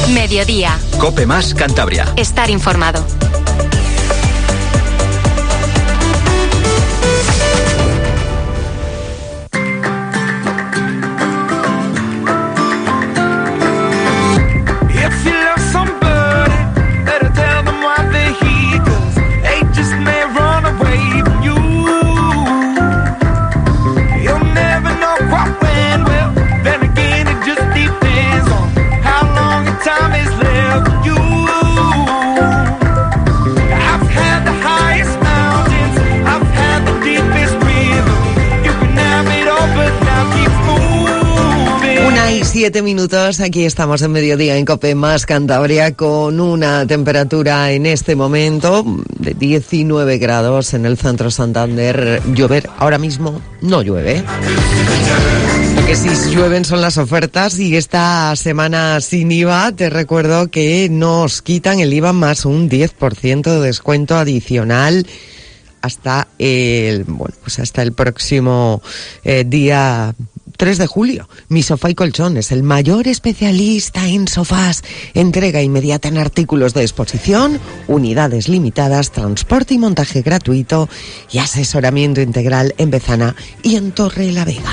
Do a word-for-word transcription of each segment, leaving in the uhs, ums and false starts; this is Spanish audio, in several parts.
Mediodía. COPE más Cantabria. Estar informado. Siete minutos, aquí estamos en Mediodía en COPE más Cantabria con una temperatura en este momento de diecinueve grados en el centro Santander. Llover ahora mismo no llueve. Lo que sí llueven son las ofertas y esta semana sin I V A te recuerdo que nos quitan el I V A más un diez por ciento de descuento adicional hasta el, bueno, pues hasta el próximo eh, día tres de julio. Mi Sofá y Colchones, el mayor especialista en sofás. Entrega inmediata en artículos de exposición, unidades limitadas, transporte y montaje gratuito y asesoramiento integral en Bezana y en Torre la Vega.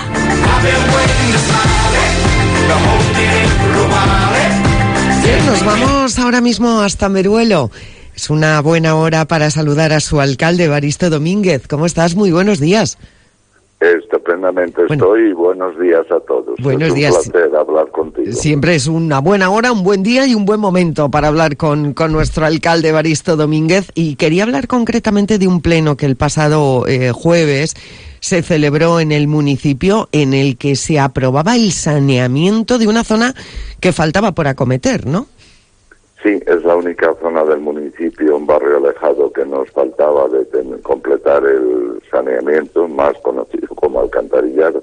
Nos vamos ahora mismo hasta Meruelo. Es una buena hora para saludar a su alcalde, Evaristo Domínguez. ¿Cómo estás? Muy buenos días. Estupendamente bueno, estoy y buenos días a todos. Buenos es un días. placer hablar contigo. Siempre es una buena hora, un buen día y un buen momento para hablar con, con nuestro alcalde Evaristo Domínguez. Y quería hablar concretamente de un pleno que el pasado eh, jueves se celebró en el municipio en el que se aprobaba el saneamiento de una zona que faltaba por acometer, ¿no? Sí, es la única zona del municipio, un barrio alejado que nos faltaba de ten, completar el saneamiento, más conocido como alcantarillado,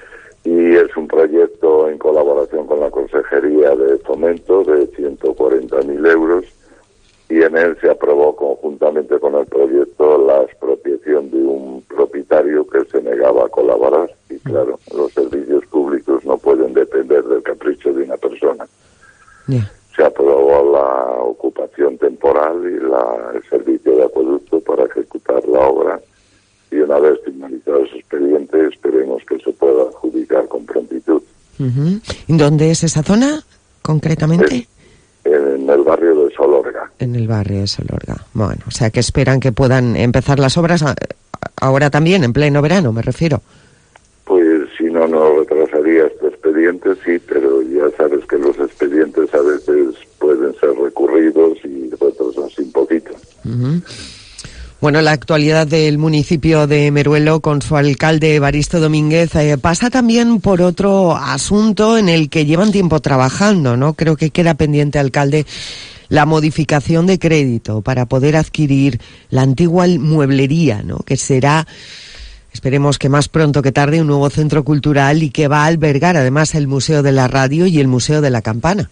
y es un proyecto en colaboración con la Consejería de Fomento de ciento cuarenta mil euros, y en él se aprobó conjuntamente con el proyecto la expropiación de un propietario que se negaba a colaborar, y claro, los servicios públicos no pueden depender del capricho de una persona. Yeah. Se aprobó la ocupación temporal y la, el servicio de acueducto para ejecutar la obra, y una vez finalizado ese expediente esperemos que se pueda adjudicar con prontitud. Uh-huh. ¿Dónde es esa zona concretamente? En, en el barrio de Solorga. En el barrio de Solorga. Bueno, o sea que esperan que puedan empezar las obras a, ahora también, en pleno verano, me refiero. Pues si no, no retrasaría este expediente, sí, pero ya sabes que los expedientes a veces pueden ser recurridos y retrasarse un poquito. Uh-huh. Bueno, la actualidad del municipio de Meruelo con su alcalde Evaristo Domínguez eh, pasa también por otro asunto en el que llevan tiempo trabajando, ¿no? Creo que queda pendiente, alcalde, la modificación de crédito para poder adquirir la antigua mueblería, ¿no? Que será, esperemos que más pronto que tarde, un nuevo centro cultural y que va a albergar además el Museo de la Radio y el Museo de la Campana.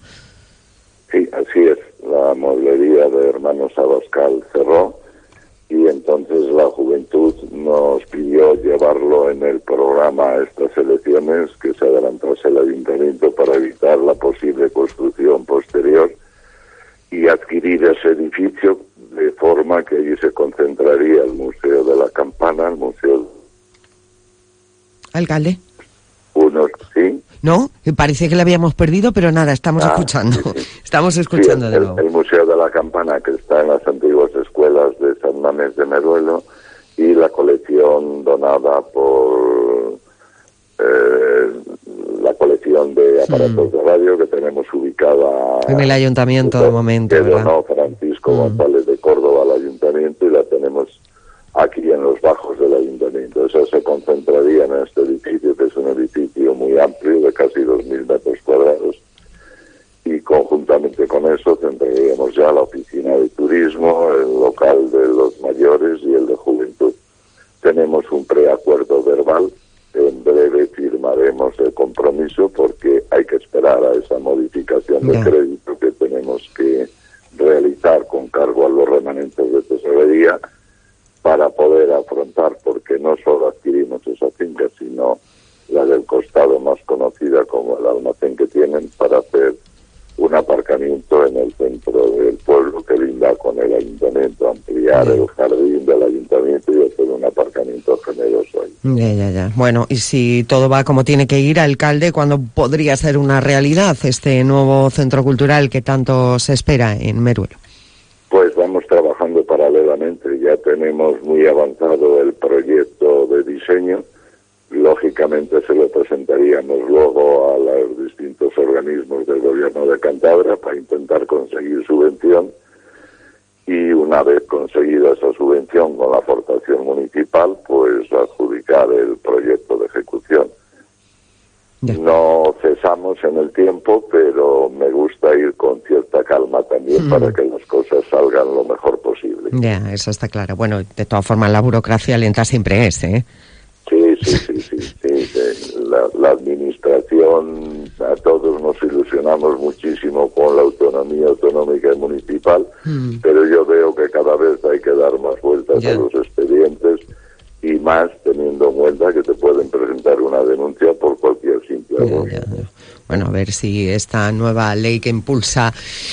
Sí, así es. La mueblería de Hermanos Abascal cerró y entonces la juventud nos pidió llevarlo en el programa a estas elecciones, que se adelantase el ayuntamiento para evitar la posible construcción posterior y adquirir ese edificio de forma que allí se concentraría el Museo de la Campana, el Museo... Alcalde. Unos, sí. No, parece que lo habíamos perdido, pero nada, estamos ah, escuchando. Sí, sí. Estamos escuchando sí, de el, nuevo. El Museo de la Campana, que está en las antiguas escuelas de San Mamés de Meruelo, y la colección donada por eh, la colección de aparatos mm. de radio que tenemos ubicada en el ayuntamiento de momento, que ¿verdad? donó Francisco mm. González de Córdoba al ayuntamiento, y la tenemos aquí en los bajos del ayuntamiento. Eso se concentraría en este edificio, que es un edificio muy amplio, de casi dos mil metros cuadrados, y conjuntamente con eso centraríamos ya la oficina de turismo, el local de los mayores y el de juventud. Tenemos un preacuerdo verbal, en breve firmaremos el compromiso porque hay que esperar a esa modificación de crédito que tenemos que realizar con cargo a los remanentes de tesorería para poder afrontar, porque no solo adquirimos esa finca, sino la del costado, más conocida como el almacén que tienen, para hacer una aparcamiento en el centro del pueblo que linda con el ayuntamiento, ampliar ya. el jardín del ayuntamiento y hacer un aparcamiento generoso ahí. Ya, ya, ya. Bueno, y si todo va como tiene que ir, alcalde, ¿cuándo podría ser una realidad este nuevo centro cultural que tanto se espera en Meruelo? Pues vamos trabajando paralelamente, ya tenemos muy avanzado el proyecto de diseño, lógicamente se lo presentaríamos luego a los distintos organismos del gobierno de Cantabria para intentar conseguir subvención y una vez conseguida esa subvención con la aportación municipal, pues adjudicar el proyecto de ejecución. Ya. No cesamos en el tiempo, pero me gusta ir con cierta calma también mm. para que las cosas salgan lo mejor posible. Ya, eso está claro. Bueno, de todas formas la burocracia lenta siempre es, ¿eh? Sí, sí, sí, sí. sí, sí. La, la administración, a todos nos ilusionamos muchísimo con la autonomía autonómica y municipal, mm. pero yo veo que cada vez hay que dar más vueltas ya. a los expedientes y más teniendo en cuenta que te pueden presentar una denuncia por cualquier simple error. Ya, ya, ya. Bueno, a ver si esta nueva ley que impulsa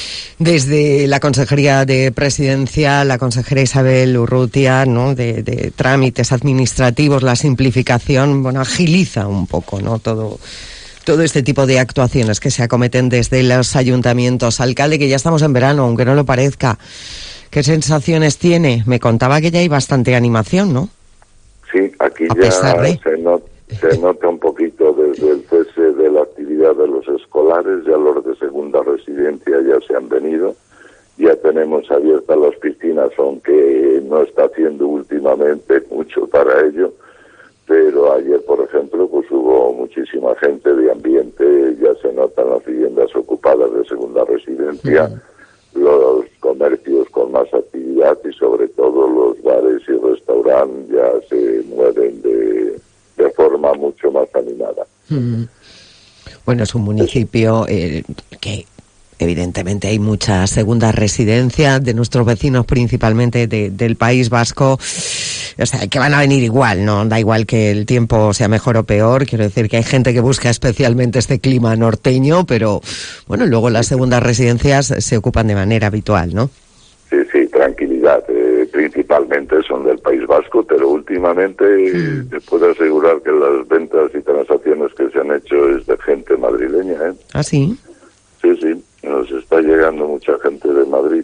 desde la Consejería de Presidencia, la consejera Isabel Urrutia, ¿no? De, de trámites administrativos, la simplificación, bueno, agiliza un poco, ¿no? Todo, todo este tipo de actuaciones que se acometen desde los ayuntamientos. Alcalde, que ya estamos en verano, aunque no lo parezca. ¿Qué sensaciones tiene? Me contaba que ya hay bastante animación, ¿no? Sí, aquí ya de... se, not, se nota un poquito desde el cese de la actividad de los escolares, ya los de segunda residencia ya se han venido, ya tenemos abiertas las piscinas, aunque no está haciendo últimamente mucho para ello, pero ayer, por ejemplo, pues hubo muchísima gente de ambiente, ya se notan las viviendas ocupadas de segunda residencia, sí. los comercios con más actividad y sobre todo los bares y restaurantes ya se mueven de, de forma mucho más animada. Mm. Bueno, es un municipio eh, que evidentemente hay muchas segundas residencias de nuestros vecinos, principalmente de, del País Vasco, o sea, que van a venir igual, ¿no? Da igual que el tiempo sea mejor o peor, quiero decir que hay gente que busca especialmente este clima norteño, pero bueno, luego las segundas residencias se ocupan de manera habitual, ¿no? Sí, sí, tranquilidad, eh, principalmente son del País Vasco, pero últimamente mm. te puedo asegurar que las ventas y transacciones que se han hecho es de gente madrileña, ¿eh? ¿Ah, sí? Sí, sí, nos está llegando mucha gente de Madrid.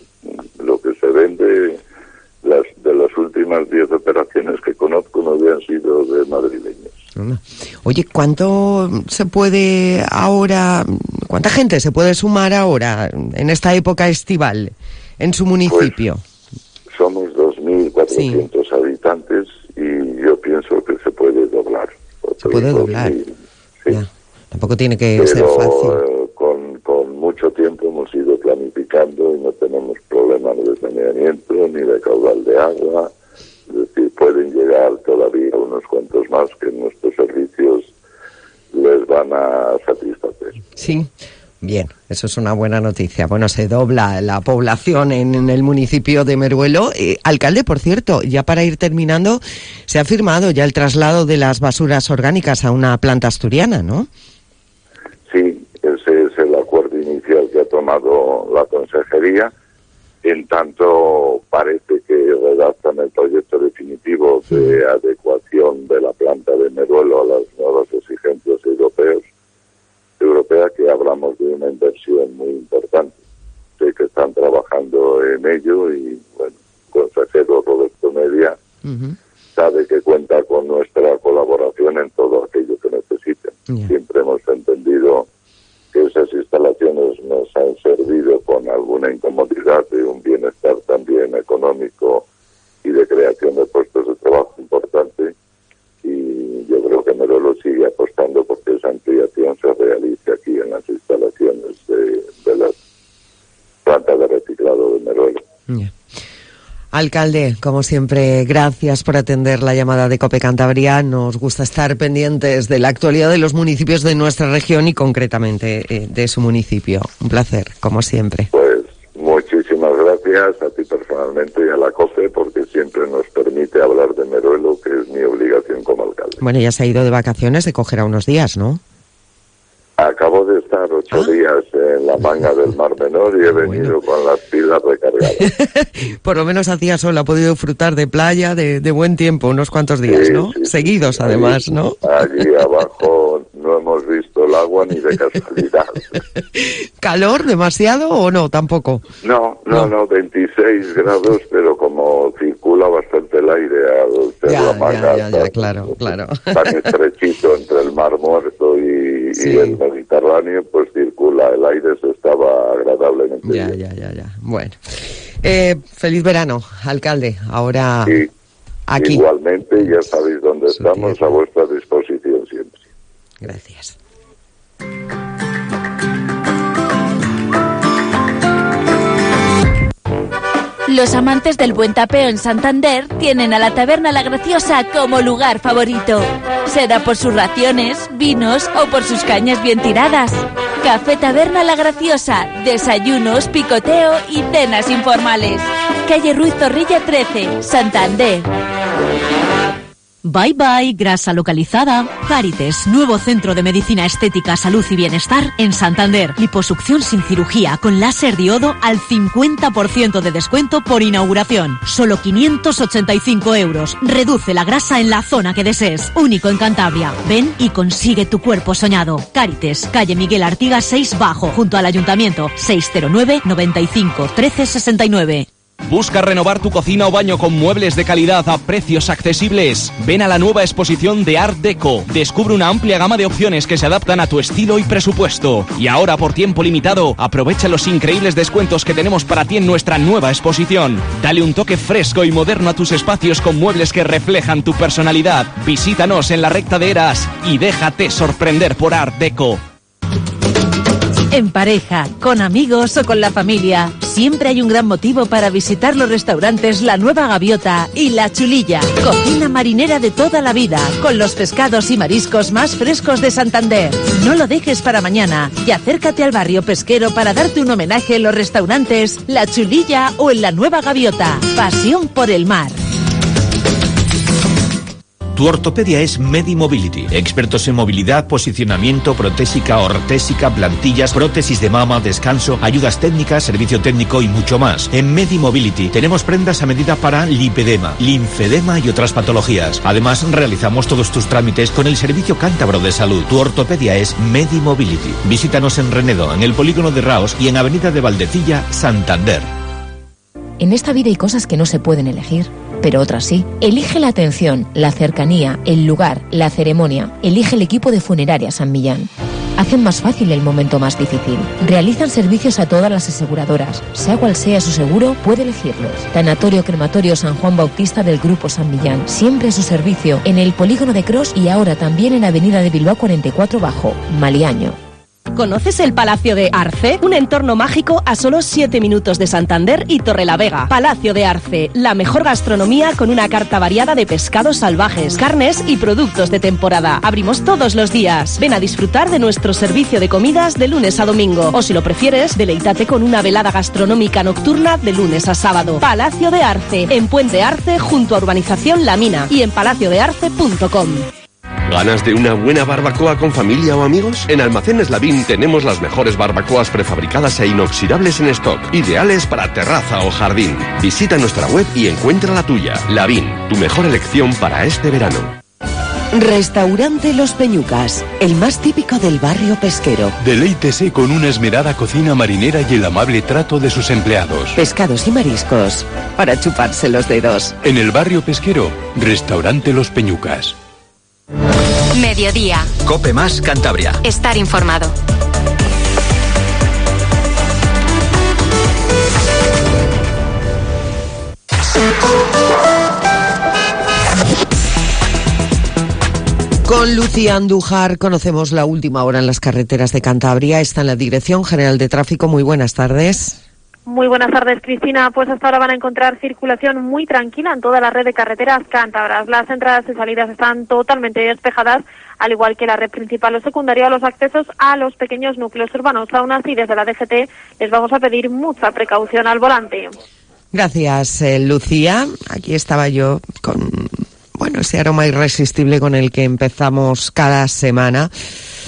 Lo que se vende, las de las últimas diez operaciones que conozco no habían sido de madrileños. Oye, ¿cuánto se puede ahora, cuánta gente se puede sumar ahora en esta época estival en su municipio? Pues somos dos mil cuatrocientos sí. habitantes y yo pienso que se puede doblar. Se puede doblar. Sí. Ya. Tampoco tiene que Pero, ser fácil. Eh, con, con mucho tiempo hemos ido planificando y no tenemos problemas de saneamiento ni de caudal de agua. Es decir, pueden llegar todavía unos cuantos más que nuestros servicios les van a satisfacer. Sí. Bien, eso es una buena noticia. Bueno, se dobla la población en, en el municipio de Meruelo. Eh, alcalde, por cierto, ya para ir terminando, se ha firmado ya el traslado de las basuras orgánicas a una planta asturiana, ¿no? Sí, ese es el acuerdo inicial que ha tomado la consejería. En tanto, parece que redactan el proyecto definitivo de adecuación de la planta de Meruelo a las nuevas exigencias europeas. europea que hablamos de una inversión muy importante. Sé que están trabajando en ello y, bueno, el consejero Roberto Media uh-huh. sabe que cuenta con nuestra colaboración en todo aquello que necesiten. Yeah. Siempre hemos entendido que esas instalaciones nos han servido con alguna incomodidad de un bienestar también económico y de creación de puestos de trabajo importante. Y yo creo que Meruelo sigue apostando porque esa ampliación se realice aquí en las instalaciones de, de la planta de reciclado de Meruelo. Yeah. Alcalde, como siempre, gracias por atender la llamada de COPE Cantabria. Nos gusta estar pendientes de la actualidad de los municipios de nuestra región y concretamente eh, de su municipio. Un placer, como siempre. Pues muchísimas gracias a ti personalmente y a la COPE porque siempre nos permite hablar de Meruelo, que es mi obligación como alcalde. Bueno, ya se ha ido de vacaciones, se cogerá unos días, ¿no? Acabo de estar ocho ah. días en la manga del Mar Menor y he venido bueno. con las pilas recargadas. Por lo menos hacía sol, ha podido disfrutar de playa, de, de buen tiempo, unos cuantos días, sí, ¿no? Sí, Seguidos, sí. además, allí, ¿no? Allí abajo no hemos visto el agua ni de casualidad. ¿Calor demasiado o no? Tampoco. No, no, no, no, veintiséis grados, pero como circula bastante el aire al ser ya, la manga, ya, ya, ya, claro, claro. tan estrechito entre el Mar Muerto y, sí. y el Mediterráneo, pues circula el aire, se estaba agradablemente ya, bien. Ya, ya, ya, bueno. Eh, feliz verano, alcalde, ahora sí, aquí. Igualmente, ya sabéis dónde Su estamos, tierra. A vuestra disposición siempre. Gracias. Los amantes del buen tapeo en Santander tienen a la Taberna La Graciosa como lugar favorito. Será por sus raciones, vinos o por sus cañas bien tiradas. Café Taberna La Graciosa, desayunos, picoteo y cenas informales. Calle Ruiz Zorrilla trece, Santander. Bye Bye, grasa localizada. Cárites, nuevo centro de medicina estética, salud y bienestar en Santander. Liposucción sin cirugía con láser diodo al cincuenta por ciento de descuento por inauguración. Solo quinientos ochenta y cinco euros. Reduce la grasa en la zona que desees. Único en Cantabria. Ven y consigue tu cuerpo soñado. Cárites, calle Miguel Artigas seis Bajo, junto al Ayuntamiento. seis cero nueve, noventa y cinco, trece sesenta y nueve. ¿Busca renovar tu cocina o baño con muebles de calidad a precios accesibles? Ven a la nueva exposición de Art Deco. Descubre una amplia gama de opciones que se adaptan a tu estilo y presupuesto. Y ahora, por tiempo limitado, aprovecha los increíbles descuentos que tenemos para ti en nuestra nueva exposición. Dale un toque fresco y moderno a tus espacios con muebles que reflejan tu personalidad. Visítanos en la recta de Eras y déjate sorprender por Art Deco. En pareja, con amigos o con la familia, siempre hay un gran motivo para visitar los restaurantes La Nueva Gaviota y La Chulilla. Cocina marinera de toda la vida, con los pescados y mariscos más frescos de Santander. No lo dejes para mañana y acércate al barrio pesquero para darte un homenaje en los restaurantes La Chulilla o en La Nueva Gaviota. Pasión por el mar. Tu ortopedia es Medimobility. Expertos en movilidad, posicionamiento, protésica, ortésica, plantillas, prótesis de mama, descanso, ayudas técnicas, servicio técnico y mucho más. En Medimobility tenemos prendas a medida para lipedema, linfedema y otras patologías. Además, realizamos todos tus trámites con el Servicio Cántabro de Salud. Tu ortopedia es Medimobility. Visítanos en Renedo, en el Polígono de Raos y en Avenida de Valdecilla, Santander. En esta vida hay cosas que no se pueden elegir, pero otras sí. Elige la atención, la cercanía, el lugar, la ceremonia. Elige el equipo de Funeraria San Millán. Hacen más fácil el momento más difícil. Realizan servicios a todas las aseguradoras. Sea cual sea su seguro, puede elegirlos. Tanatorio Crematorio San Juan Bautista del Grupo San Millán. Siempre a su servicio en el Polígono de Cros y ahora también en Avenida de Bilbao cuarenta y cuatro Bajo, Maliaño. ¿Conoces el Palacio de Arce? Un entorno mágico a solo siete minutos de Santander y Torrelavega. Palacio de Arce, la mejor gastronomía con una carta variada de pescados salvajes, carnes y productos de temporada. Abrimos todos los días. Ven a disfrutar de nuestro servicio de comidas de lunes a domingo. O si lo prefieres, deleítate con una velada gastronómica nocturna de lunes a sábado. Palacio de Arce, en Puente Arce, junto a Urbanización La Mina y en palacio de arce punto com. ¿Ganas de una buena barbacoa con familia o amigos? En Almacenes Lavín tenemos las mejores barbacoas prefabricadas e inoxidables en stock, ideales para terraza o jardín. Visita nuestra web y encuentra la tuya. Lavín, tu mejor elección para este verano. Restaurante Los Peñucas, el más típico del barrio pesquero. Deleítese con una esmerada cocina marinera y el amable trato de sus empleados. Pescados y mariscos para chuparse los dedos. En el barrio pesquero, Restaurante Los Peñucas. Mediodía. Cope Más Cantabria. Estar informado. Con Lucía Andújar conocemos la última hora en las carreteras de Cantabria. Está en la Dirección General de Tráfico. Muy buenas tardes. Muy buenas tardes, Cristina. Pues hasta ahora van a encontrar circulación muy tranquila en toda la red de carreteras cántabras. Las entradas y salidas están totalmente despejadas, al igual que la red principal o secundaria o los accesos a los pequeños núcleos urbanos. Aún así, desde la D G T les vamos a pedir mucha precaución al volante. Gracias, eh, Lucía. Aquí estaba yo con, bueno, ese aroma irresistible con el que empezamos cada semana.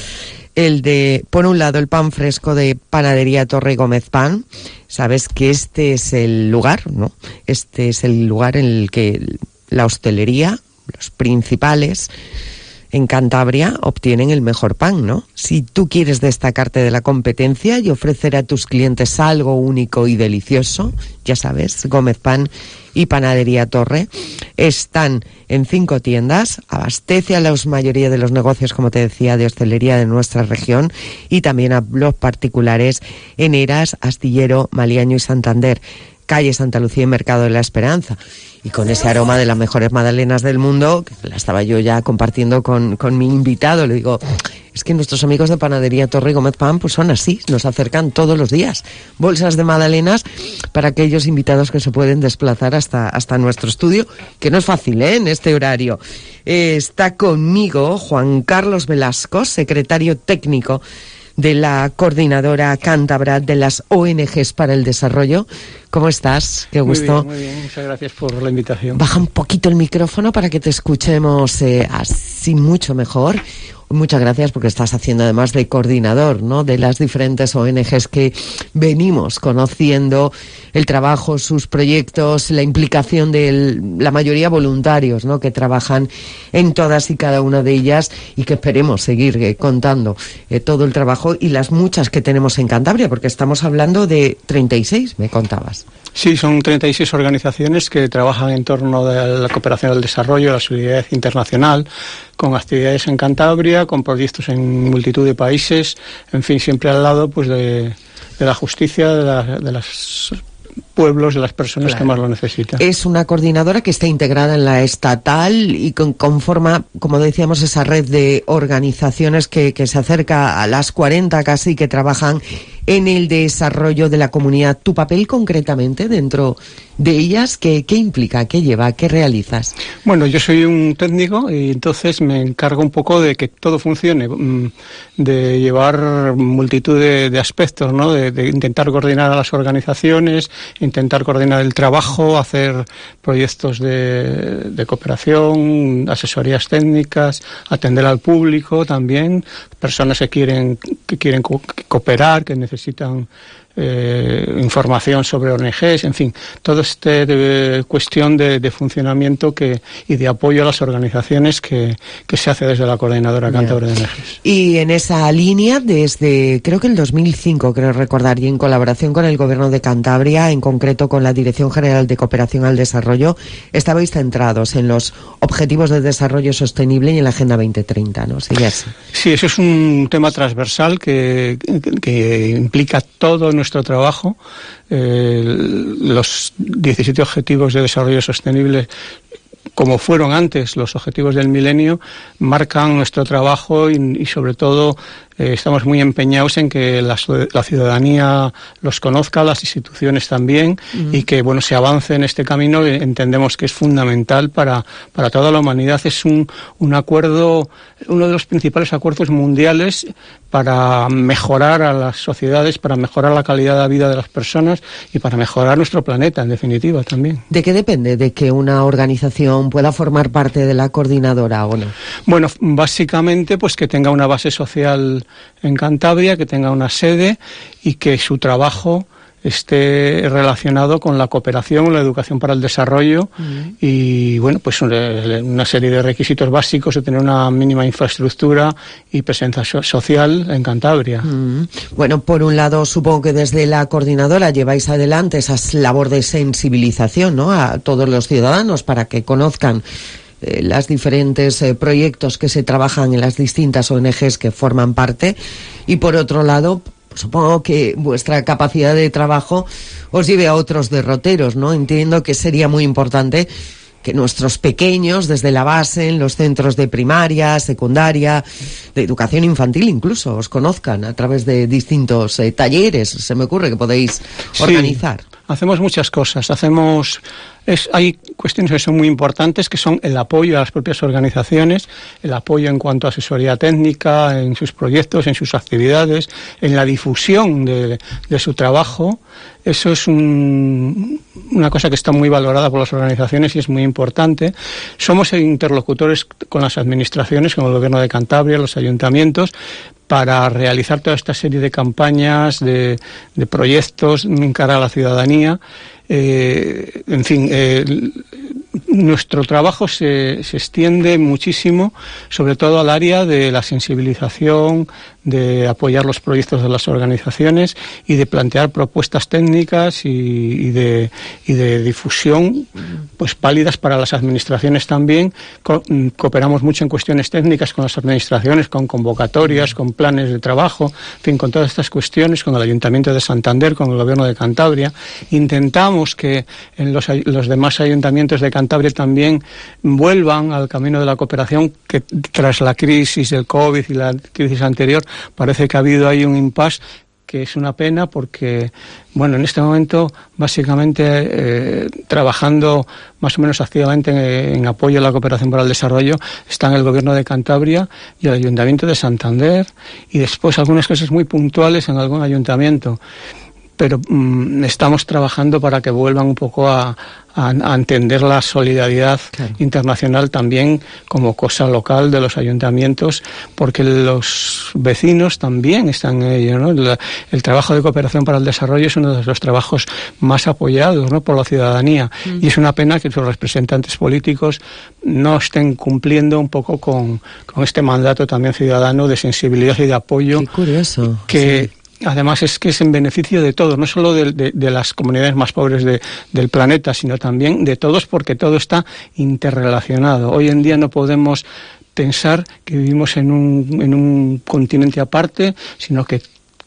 el de, por un lado, el pan fresco de Panadería Torre Gómez Pan. Sabes que este es el lugar, ¿no? Este es el lugar en el que la hostelería, los principales en Cantabria, obtienen el mejor pan, ¿no? Si tú quieres destacarte de la competencia y ofrecer a tus clientes algo único y delicioso, ya sabes, Gómez Pan y Panadería Torre están en cinco tiendas, abastece a la mayoría de los negocios, como te decía, de hostelería de nuestra región y también a los particulares en Eras, Astillero, Maliaño y Santander, calle Santa Lucía y Mercado de la Esperanza. Y con ese aroma de las mejores magdalenas del mundo, que la estaba yo ya compartiendo con, con mi invitado, le digo, es que nuestros amigos de Panadería Torre Gómez Pan pues son así, nos acercan todos los días bolsas de magdalenas para aquellos invitados que se pueden desplazar hasta, hasta nuestro estudio, que no es fácil, ¿eh?, en este horario. Eh, está conmigo Juan Carlos Velasco, secretario técnico de la Coordinadora Cántabra de las O N Ges para el Desarrollo. ¿Cómo estás? Qué gusto. Muy bien, muy bien. Muchas gracias por la invitación. Baja un poquito el micrófono para que te escuchemos eh, así mucho mejor. Muchas gracias porque estás haciendo además de coordinador, ¿no?, de las diferentes O N Ges que venimos conociendo, el trabajo, sus proyectos, la implicación de la mayoría voluntarios, ¿no?, que trabajan en todas y cada una de ellas y que esperemos seguir eh, contando eh, todo el trabajo y las muchas que tenemos en Cantabria, porque estamos hablando de treinta y seis, me contabas. Sí, son treinta y seis organizaciones que trabajan en torno de la cooperación al desarrollo, la solidaridad internacional, con actividades en Cantabria, con proyectos en multitud de países, en fin, siempre al lado pues de, de la justicia, de, la, de los pueblos, de las personas claro. que más lo necesitan. Es una coordinadora que está integrada en la estatal y con, conforma, como decíamos, esa red de organizaciones que, que se acerca a las cuarenta casi, que trabajan en el desarrollo de la comunidad. ¿Tu papel concretamente dentro de ellas qué, qué implica, qué lleva, qué realizas? Bueno, yo soy un técnico y entonces me encargo un poco de que todo funcione, de llevar multitud de, de aspectos, ¿no? De, de intentar coordinar a las organizaciones, intentar coordinar el trabajo, hacer proyectos de, de cooperación, asesorías técnicas, atender al público también, personas que quieren que quieren co- cooperar, que necesitan eh, información sobre O N Ges, en fin, todo este de, cuestión de, de funcionamiento que y de apoyo a las organizaciones que, que se hace desde la Coordinadora Cántabra de O N Ges. Y en esa línea, desde creo que el dos mil cinco, creo recordar, y en colaboración con el Gobierno de Cantabria, en concreto con la Dirección General de Cooperación al Desarrollo, estabais centrados en los Objetivos de Desarrollo Sostenible y en la Agenda veinte treinta, ¿no? ¿Sigue así? Sí, eso es un tema transversal que, que, que implica todo nuestro trabajo. Eh, los diecisiete Objetivos de Desarrollo Sostenible, como fueron antes los Objetivos del Milenio, marcan nuestro trabajo y, y sobre todo eh, estamos muy empeñados en que la, la ciudadanía los conozca, las instituciones también, uh-huh. y que bueno se avance en este camino. Entendemos que es fundamental para, para toda la humanidad. Es un, un acuerdo, uno de los principales acuerdos mundiales para mejorar a las sociedades, para mejorar la calidad de vida de las personas y para mejorar nuestro planeta, en definitiva, también. ¿De qué depende de que una organización pueda formar parte de la coordinadora o no? Bueno, básicamente pues que tenga una base social en Cantabria, que tenga una sede y que su trabajo esté relacionado con la cooperación, la educación para el desarrollo, uh-huh. y bueno, pues una serie de requisitos básicos de tener una mínima infraestructura y presencia so- social en Cantabria. Uh-huh. Bueno, por un lado, supongo que desde la coordinadora lleváis adelante esa labor de sensibilización, ¿no?, a todos los ciudadanos para que conozcan eh, los diferentes eh, proyectos que se trabajan en las distintas O N Ges que forman parte, y por otro lado, supongo que vuestra capacidad de trabajo os lleve a otros derroteros, ¿no? Entiendo que sería muy importante que nuestros pequeños, desde la base, en los centros de primaria, secundaria, de educación infantil incluso, os conozcan a través de distintos eh, talleres, se me ocurre, que podéis organizar. Sí, hacemos muchas cosas, hacemos... Es, hay cuestiones que son muy importantes, que son el apoyo a las propias organizaciones, el apoyo en cuanto a asesoría técnica, en sus proyectos, en sus actividades, en la difusión de, de su trabajo. Eso es un, una cosa que está muy valorada por las organizaciones y es muy importante. Somos interlocutores con las administraciones, con el Gobierno de Cantabria, los ayuntamientos, para realizar toda esta serie de campañas, de, de proyectos en cara a la ciudadanía. Eh, en fin, eh, nuestro trabajo se, se extiende muchísimo, sobre todo al área de la sensibilización, de apoyar los proyectos de las organizaciones y de plantear propuestas técnicas y, y, de, y de difusión pues válidas para las administraciones también. Co- cooperamos mucho en cuestiones técnicas con las administraciones, con convocatorias, con planes de trabajo, en fin, con todas estas cuestiones, con el Ayuntamiento de Santander, con el Gobierno de Cantabria. Intentamos que en los, los demás ayuntamientos de Cantabria también vuelvan al camino de la cooperación, que tras la crisis del COVID y la crisis anterior parece que ha habido ahí un impasse, que es una pena porque, bueno, en este momento básicamente eh, trabajando más o menos activamente en, en apoyo a la cooperación para el desarrollo están el Gobierno de Cantabria y el Ayuntamiento de Santander, y después algunas cosas muy puntuales en algún ayuntamiento. Pero mmm, estamos trabajando para que vuelvan un poco a, a, a entender la solidaridad claro. internacional también como cosa local de los ayuntamientos, porque los vecinos también están en ello, ¿no? La, el trabajo de cooperación para el desarrollo es uno de los trabajos más apoyados, ¿no?, por la ciudadanía, mm. y es una pena que sus representantes políticos no estén cumpliendo un poco con, con este mandato también ciudadano de sensibilidad y de apoyo. Qué curioso. Que sí. Además es que es en beneficio de todos, no solo de, de, de las comunidades más pobres de, del planeta, sino también de todos, porque todo está interrelacionado. Hoy en día no podemos pensar que vivimos en un, en un continente aparte, sino que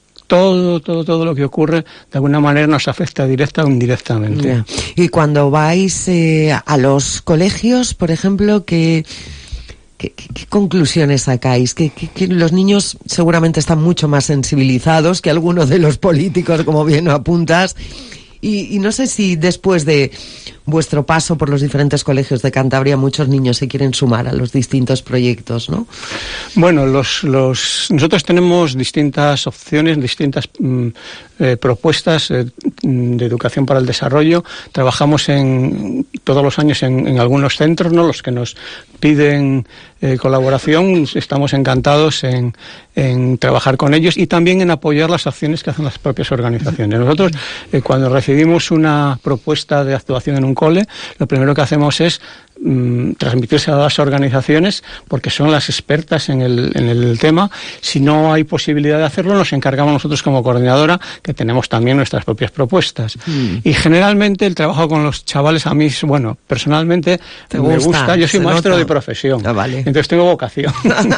todo, todo, todo lo que ocurre de alguna manera nos afecta directa o indirectamente. Yeah. Y cuando vais eh, a los colegios, por ejemplo, que... ¿Qué, qué, qué conclusiones sacáis? Que, que, que los niños seguramente están mucho más sensibilizados que algunos de los políticos, como bien apuntas. Y, y no sé si después de vuestro paso por los diferentes colegios de Cantabria muchos niños se quieren sumar a los distintos proyectos, ¿no? Bueno, los, los nosotros tenemos distintas opciones, distintas mm, eh, propuestas eh, de educación para el desarrollo. Trabajamos en todos los años en, en algunos centros, ¿no?, los que nos piden eh, colaboración. Estamos encantados en, en trabajar con ellos y también en apoyar las acciones que hacen las propias organizaciones. Nosotros, eh, cuando recibimos una propuesta de actuación en un cole, lo primero que hacemos es mm, transmitirse a las organizaciones, porque son las expertas en el, en el tema. Si no hay posibilidad de hacerlo, nos encargamos nosotros como coordinadora, que tenemos también nuestras propias propuestas. Mm. Y generalmente el trabajo con los chavales, a mí, bueno, personalmente me gusta, gusta. Yo soy maestro nota. de profesión, ah, vale. Entonces tengo vocación.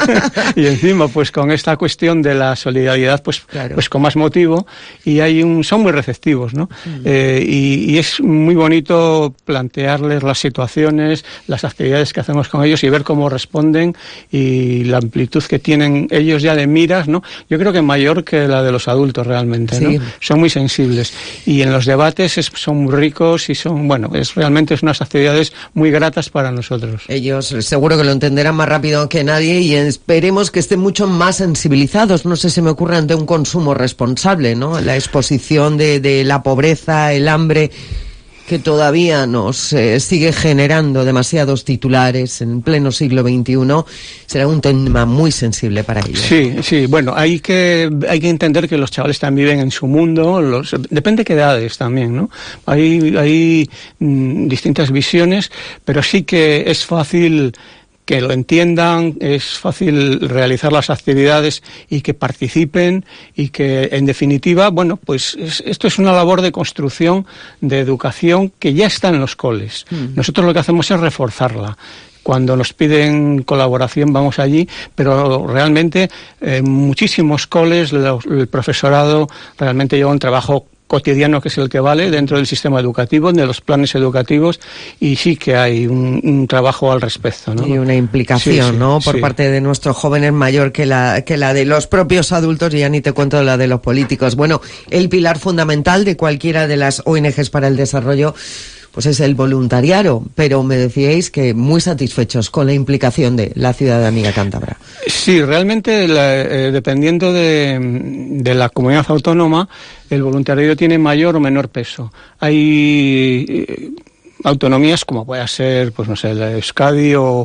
Y encima, pues con esta cuestión de la solidaridad, pues, claro. pues con más motivo, y hay un, son muy receptivos, ¿no? Mm. Eh, y, y es muy bonito plantearles las situaciones, las actividades que hacemos con ellos y ver cómo responden y la amplitud que tienen ellos ya de miras, ¿no? Yo creo que mayor que la de los adultos realmente, ¿no? Sí. Son muy sensibles y en los debates es, son muy ricos y son, bueno, es realmente es unas actividades muy gratas para nosotros. Ellos seguro que lo entenderán más rápido que nadie y esperemos que estén mucho más sensibilizados. No sé, se me ocurre ante un consumo responsable, ¿no? La exposición de, de la pobreza, el hambre, que todavía nos eh, sigue generando demasiados titulares en pleno siglo veintiuno, será un tema muy sensible para ellos. Sí, sí, bueno, hay que hay que entender que los chavales también viven en su mundo, los, depende de qué edades también, ¿no? Hay, hay mm, distintas visiones, pero sí que es fácil que lo entiendan, es fácil realizar las actividades y que participen y que, en definitiva, bueno, pues es, esto es una labor de construcción, de educación que ya está en los coles. Mm. Nosotros lo que hacemos es reforzarla. Cuando nos piden colaboración vamos allí, pero realmente en eh, muchísimos coles los, el profesorado realmente lleva un trabajo cotidiano que es el que vale dentro del sistema educativo, de los planes educativos, y sí que hay un, un trabajo al respecto, ¿no? Y una implicación, sí, sí, ¿no? Por sí. parte de nuestros jóvenes mayor que la que la de los propios adultos, y ya ni te cuento la de los políticos. Bueno, el pilar fundamental de cualquiera de las O N Ges para el desarrollo pues es el voluntariado, pero me decíais que muy satisfechos con la implicación de la ciudadanía cántabra. Sí, realmente la, eh, dependiendo de, de la comunidad autónoma, el voluntariado tiene mayor o menor peso. Hay eh, autonomías como puede ser, pues no sé, la Euskadi o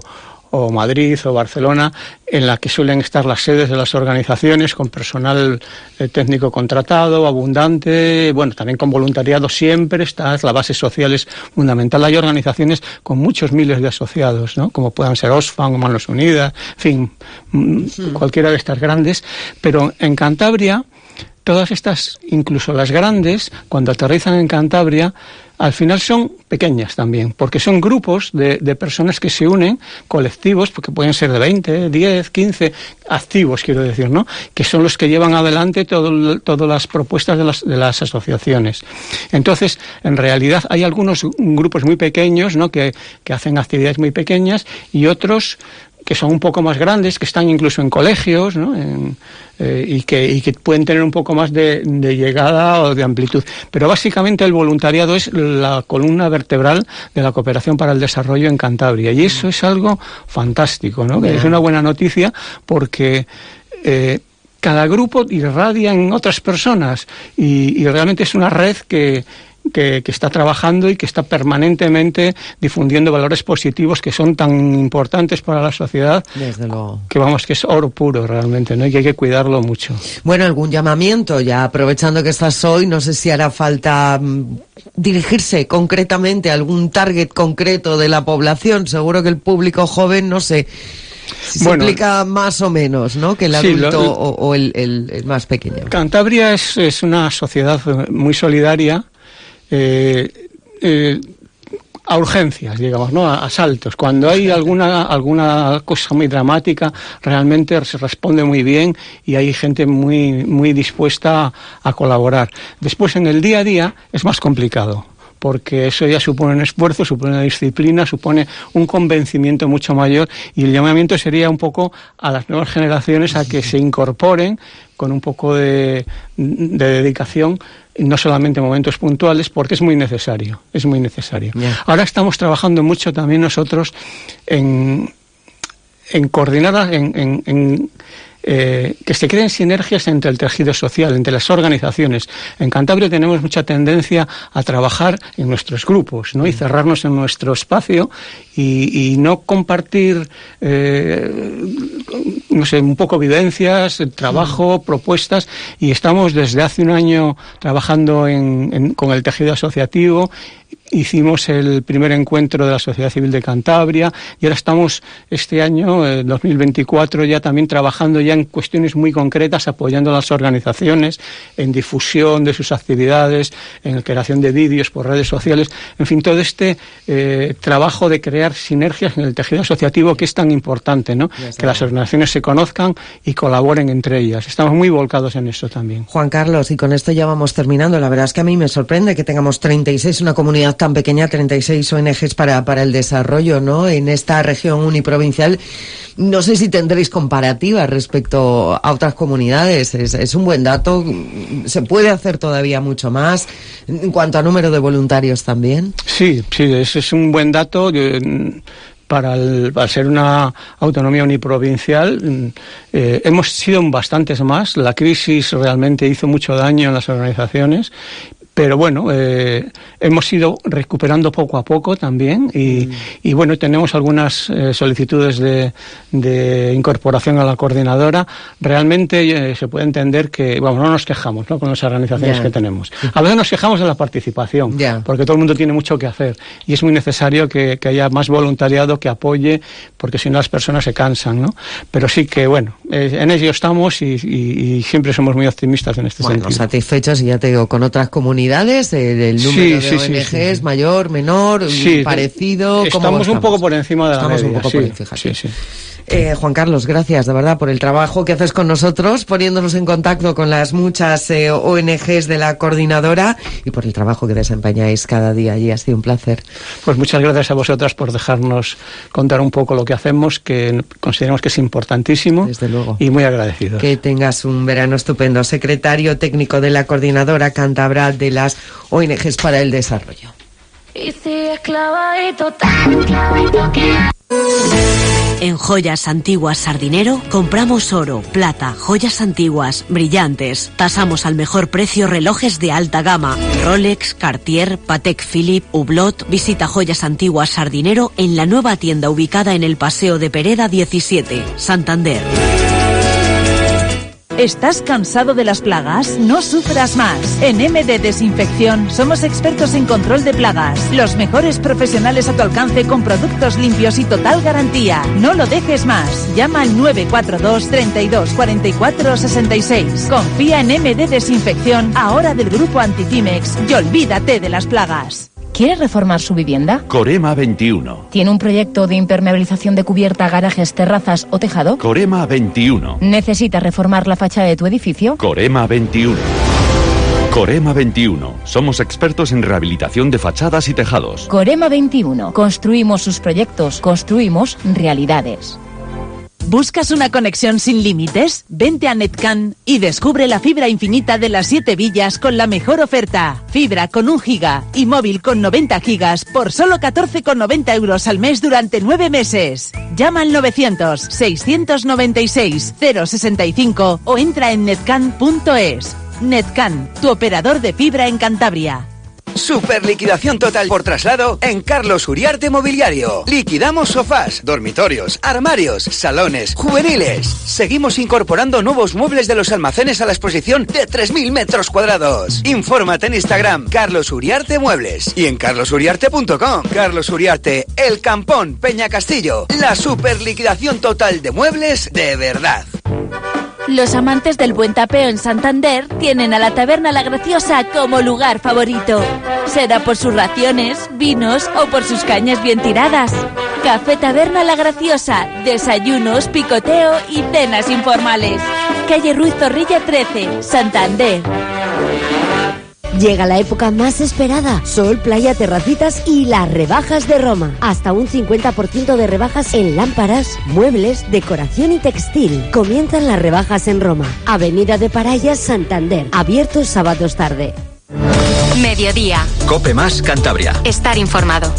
o Madrid o Barcelona, en la que suelen estar las sedes de las organizaciones, con personal eh, técnico contratado, abundante, bueno, también con voluntariado siempre, está, la base social es fundamental. Hay organizaciones con muchos miles de asociados, ¿no? Como puedan ser Oxfam o Manos Unidas, en fin, sí. cualquiera de estas grandes, pero en Cantabria, todas estas, incluso las grandes, cuando aterrizan en Cantabria, al final son pequeñas también, porque son grupos de, de personas que se unen, colectivos, porque pueden ser de veinte, diez, quince, activos, quiero decir, ¿no? Que son los que llevan adelante todo, todas las propuestas de las, de las asociaciones. Entonces, en realidad, hay algunos grupos muy pequeños, ¿no? Que, que hacen actividades muy pequeñas, y otros que son un poco más grandes, que están incluso en colegios, ¿no? En, eh, y, que, y que pueden tener un poco más de, de llegada o de amplitud. Pero básicamente el voluntariado es la columna vertebral de la cooperación para el desarrollo en Cantabria. Y eso es algo fantástico, ¿no? Que es una buena noticia porque eh, cada grupo irradia en otras personas y, y realmente es una red que... Que, que está trabajando y que está permanentemente difundiendo valores positivos que son tan importantes para la sociedad. Desde luego. Que vamos, que es oro puro realmente, ¿no? Y que hay que cuidarlo mucho. Bueno, algún llamamiento, ya aprovechando que estás hoy, no sé si hará falta mm, dirigirse concretamente a algún target concreto de la población. Seguro que el público joven, no sé, si bueno, se implica más o menos, ¿no? Que el adulto sí, lo, o, o el, el, el más pequeño. Cantabria es, es una sociedad muy solidaria. Eh, eh, a urgencias, digamos, ¿no? A, a saltos. Cuando hay alguna alguna cosa muy dramática, realmente se responde muy bien y hay gente muy muy dispuesta a, a colaborar. Después, en el día a día, es más complicado, porque eso ya supone un esfuerzo, supone una disciplina, supone un convencimiento mucho mayor, y el llamamiento sería un poco a las nuevas generaciones a que se incorporen con un poco de, de dedicación, no solamente en momentos puntuales, porque es muy necesario, es muy necesario. Yeah. Ahora estamos trabajando mucho también nosotros en, en coordinar, en, en, en Eh, que se creen sinergias entre el tejido social, entre las organizaciones. En Cantabria tenemos mucha tendencia a trabajar en nuestros grupos, ¿no? Y cerrarnos en nuestro espacio y, y no compartir, eh, no sé, un poco vivencias, trabajo, propuestas, y estamos desde hace un año trabajando en, en, con el tejido asociativo. Hicimos el primer encuentro de la Sociedad Civil de Cantabria y ahora estamos este año, eh, dos mil veinticuatro, ya también trabajando ya en cuestiones muy concretas, apoyando a las organizaciones en difusión de sus actividades, en creación de vídeos por redes sociales, en fin, todo este eh, trabajo de crear sinergias en el tejido asociativo que es tan importante, ¿no? Que las organizaciones se conozcan y colaboren entre ellas. Estamos muy volcados en eso también. Juan Carlos, y con esto ya vamos terminando. La verdad es que a mí me sorprende que tengamos treinta y seis, una comunidad tan pequeña, treinta y seis O N Ges para, para el desarrollo, ¿no? En esta región uniprovincial. No sé si tendréis comparativas respecto a otras comunidades. Es, es un buen dato. ¿Se puede hacer todavía mucho más en cuanto a número de voluntarios también? Sí, sí, ese es un buen dato. Yo, Para, el, para ser una autonomía uniprovincial, eh, hemos sido bastantes más. La crisis realmente hizo mucho daño en las organizaciones, pero bueno, eh, hemos ido recuperando poco a poco también y, mm. y bueno, tenemos algunas eh, solicitudes de, de incorporación a la coordinadora. Realmente eh, se puede entender que, vamos, no nos quejamos, ¿no? Con las organizaciones yeah. que tenemos. A veces nos quejamos de la participación, yeah. porque todo el mundo tiene mucho que hacer y es muy necesario que, que haya más voluntariado que apoye, porque si no las personas se cansan, ¿no? Pero sí que, bueno, eh, en ello estamos y, y, y siempre somos muy optimistas en este bueno, sentido. Satisfechos, y ya te digo, con otras comunidades. El, el número sí, de sí, O N Ges, sí, sí. mayor, menor, sí, parecido. Estamos, ¿cómo estamos un poco por encima de la estamos media. un poco sí, por encima, sí, sí. Eh, Juan Carlos, gracias de verdad por el trabajo que haces con nosotros, poniéndonos en contacto con las muchas eh, O N Ges de la coordinadora y por el trabajo que desempeñáis cada día allí. Ha sido un placer. Pues muchas gracias a vosotras por dejarnos contar un poco lo que hacemos, que consideramos que es importantísimo. Desde luego. Y muy agradecidos. Que tengas un verano estupendo. Secretario técnico de la coordinadora cántabra de las O N Ges para el desarrollo. Y si es clavadito, tan clavadito que... En Joyas Antiguas Sardinero compramos oro, plata, joyas antiguas, brillantes. Tasamos al mejor precio relojes de alta gama. Rolex, Cartier, Patek Philippe, Hublot. Visita Joyas Antiguas Sardinero en la nueva tienda ubicada en el Paseo de Pereda diecisiete, Santander. ¿Estás cansado de las plagas? No sufras más. En M D Desinfección somos expertos en control de plagas. Los mejores profesionales a tu alcance con productos limpios y total garantía. No lo dejes más. Llama al nueve cuatro dos, treinta y dos, cuarenta y cuatro, sesenta y seis. Confía en M D Desinfección, ahora del grupo Anticimex, y olvídate de las plagas. ¿Quiere reformar su vivienda? Corema veintiuno. ¿Tiene un proyecto de impermeabilización de cubierta, garajes, terrazas o tejado? Corema veintiuno. ¿Necesita reformar la fachada de tu edificio? Corema veintiuno. Corema veintiuno. Somos expertos en rehabilitación de fachadas y tejados. Corema veintiuno. Construimos sus proyectos, construimos realidades. ¿Buscas una conexión sin límites? Vente a Netcan y descubre la fibra infinita de las siete villas con la mejor oferta. Fibra con un giga y móvil con noventa gigas por solo catorce con noventa euros al mes durante nueve meses. Llama al novecientos, seiscientos noventa y seis, cero sesenta y cinco o entra en netcan punto es. Netcan, tu operador de fibra en Cantabria. Super liquidación total por traslado en Carlos Uriarte Mobiliario. Liquidamos sofás, dormitorios, armarios, salones, juveniles. Seguimos incorporando nuevos muebles de los almacenes a la exposición de tres mil metros cuadrados. Infórmate en Instagram, Carlos Uriarte Muebles, y en carlos uriarte punto com. Carlos Uriarte, El Campón, Peña Castillo. La super liquidación total de muebles de verdad. Los amantes del buen tapeo en Santander tienen a la Taberna La Graciosa como lugar favorito. Será por sus raciones, vinos o por sus cañas bien tiradas. Café Taberna La Graciosa, desayunos, picoteo y cenas informales. Calle Ruiz Zorrilla trece, Santander. Llega la época más esperada. Sol, playa, terracitas y las rebajas de Roma. Hasta un cincuenta por ciento de rebajas en lámparas, muebles, decoración y textil. Comienzan las rebajas en Roma. Avenida de Parayas, Santander. Abiertos sábados tarde. Mediodía. Cope Más Cantabria. Estar informado.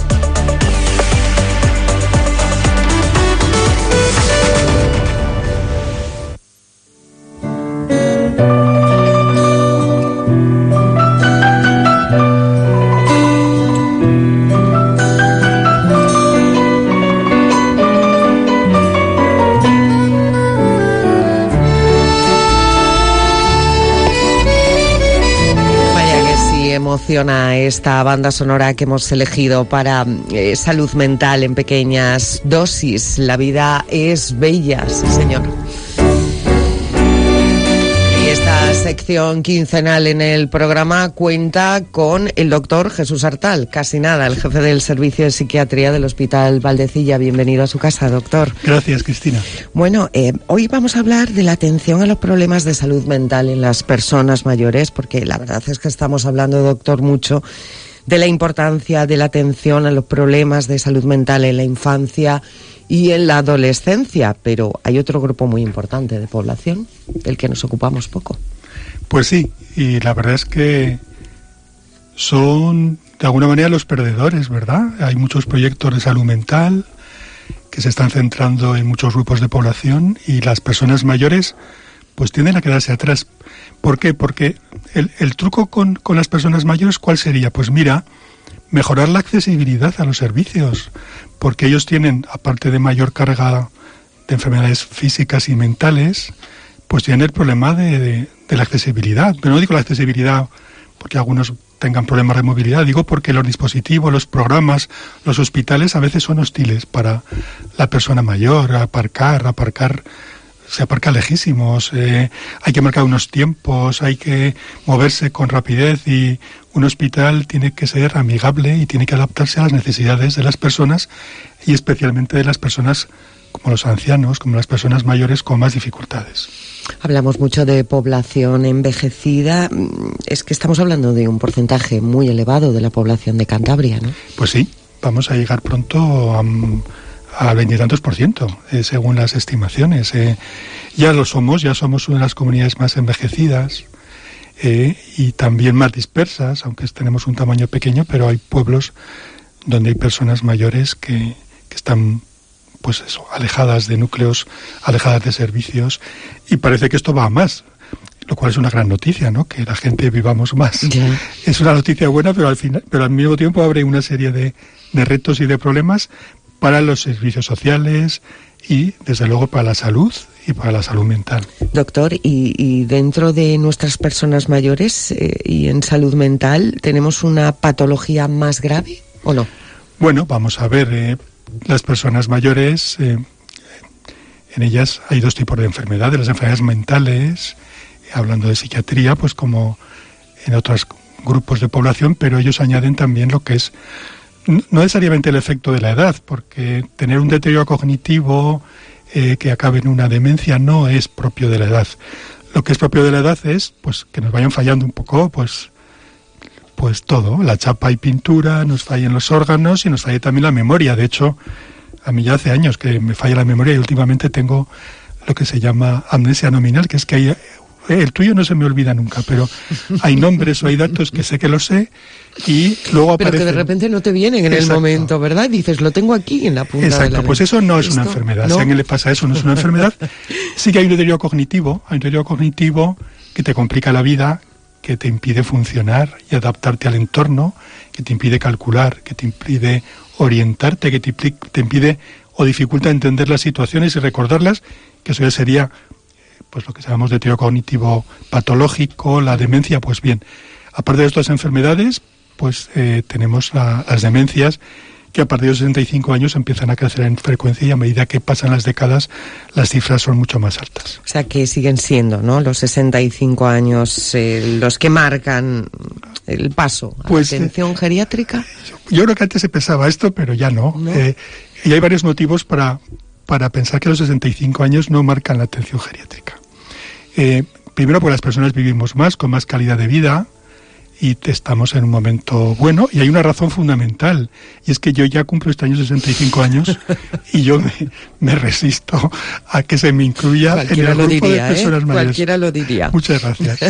Emociona esta banda sonora que hemos elegido para eh, salud mental en pequeñas dosis. La vida es bella, sí señor. Y esta sección quincenal en el programa cuenta con el doctor Jesús Artal, casi nada, el jefe del servicio de psiquiatría del Hospital Valdecilla. Bienvenido a su casa, doctor. Gracias, Cristina. Bueno, eh, hoy vamos a hablar de la atención a los problemas de salud mental en las personas mayores, porque la verdad es que estamos hablando, doctor, mucho de la importancia de la atención a los problemas de salud mental en la infancia y en la adolescencia, pero hay otro grupo muy importante de población del que nos ocupamos poco. Pues sí, y la verdad es que son de alguna manera los perdedores, ¿verdad? Hay muchos proyectos de salud mental que se están centrando en muchos grupos de población y las personas mayores pues tienden a quedarse atrás. ¿Por qué? Porque el, el truco con, con las personas mayores, ¿cuál sería? Pues mira, mejorar la accesibilidad a los servicios, porque ellos tienen, aparte de mayor carga de enfermedades físicas y mentales, pues tienen el problema de, de, de la accesibilidad. Pero no digo la accesibilidad porque algunos tengan problemas de movilidad, digo porque los dispositivos, los programas, los hospitales a veces son hostiles para la persona mayor. Aparcar, aparcar, se aparca lejísimos, eh, hay que marcar unos tiempos, hay que moverse con rapidez y un hospital tiene que ser amigable y tiene que adaptarse a las necesidades de las personas y especialmente de las personas como los ancianos, como las personas mayores con más dificultades. Hablamos mucho de población envejecida. Es que estamos hablando de un porcentaje muy elevado de la población de Cantabria, ¿no? Pues sí, vamos a llegar pronto a, al veintitantos por ciento, eh, según las estimaciones. Eh, ya lo somos, ya somos una de las comunidades más envejecidas eh, y también más dispersas, aunque tenemos un tamaño pequeño, pero hay pueblos donde hay personas mayores que, que están pues eso, alejadas de núcleos, alejadas de servicios, y parece que esto va a más, lo cual es una gran noticia, ¿no? Que la gente vivamos más. Yeah. Es una noticia buena, pero al final, pero al mismo tiempo abre una serie de, de retos y de problemas para los servicios sociales y, desde luego, para la salud y para la salud mental. Doctor, y, y dentro de nuestras personas mayores eh, y en salud mental, ¿tenemos una patología más grave o no? Bueno, vamos a ver, eh, las personas mayores, eh, en ellas hay dos tipos de enfermedades, las enfermedades mentales, hablando de psiquiatría, pues como en otros grupos de población, pero ellos añaden también lo que es, no necesariamente el efecto de la edad, porque tener un deterioro cognitivo eh, que acabe en una demencia no es propio de la edad. Lo que es propio de la edad es pues que nos vayan fallando un poco, pues pues todo, la chapa y pintura, nos fallen los órganos y nos falle también la memoria. De hecho, a mí ya hace años que me falla la memoria y últimamente tengo lo que se llama amnesia nominal, que es que hay, el tuyo no se me olvida nunca, pero hay nombres o hay datos que sé que lo sé y luego aparecen. Pero que de repente no te vienen en Exacto. el momento, ¿verdad? Y dices, lo tengo aquí en la punta Exacto, de la pues eso no es ¿Esto? una enfermedad. ¿No? Si a alguien le pasa eso, no es una enfermedad. Sí que hay un deterioro cognitivo, hay un deterioro cognitivo que te complica la vida, que te impide funcionar y adaptarte al entorno, que te impide calcular, que te impide orientarte, que te, te impide o dificulta entender las situaciones y recordarlas, que eso ya sería pues lo que llamamos deterioro cognitivo patológico, la demencia. Pues bien, aparte de estas enfermedades, pues eh, tenemos la, las demencias, que a partir de los sesenta y cinco años empiezan a crecer en frecuencia y a medida que pasan las décadas las cifras son mucho más altas. O sea que siguen siendo, ¿no?, los sesenta y cinco años eh, los que marcan el paso a pues, la atención eh, geriátrica. Yo creo que antes se pensaba esto, pero ya no. ¿No? Eh, y hay varios motivos para, para pensar que los sesenta y cinco años no marcan la atención geriátrica. Eh, primero, porque las personas vivimos más, con más calidad de vida, y estamos en un momento bueno, y hay una razón fundamental, y es que yo ya cumplo este año sesenta y cinco años y yo me, me resisto a que se me incluya Cualquiera en el grupo diría, de personas ¿eh? mayores. Cualquiera lo diría. Muchas gracias.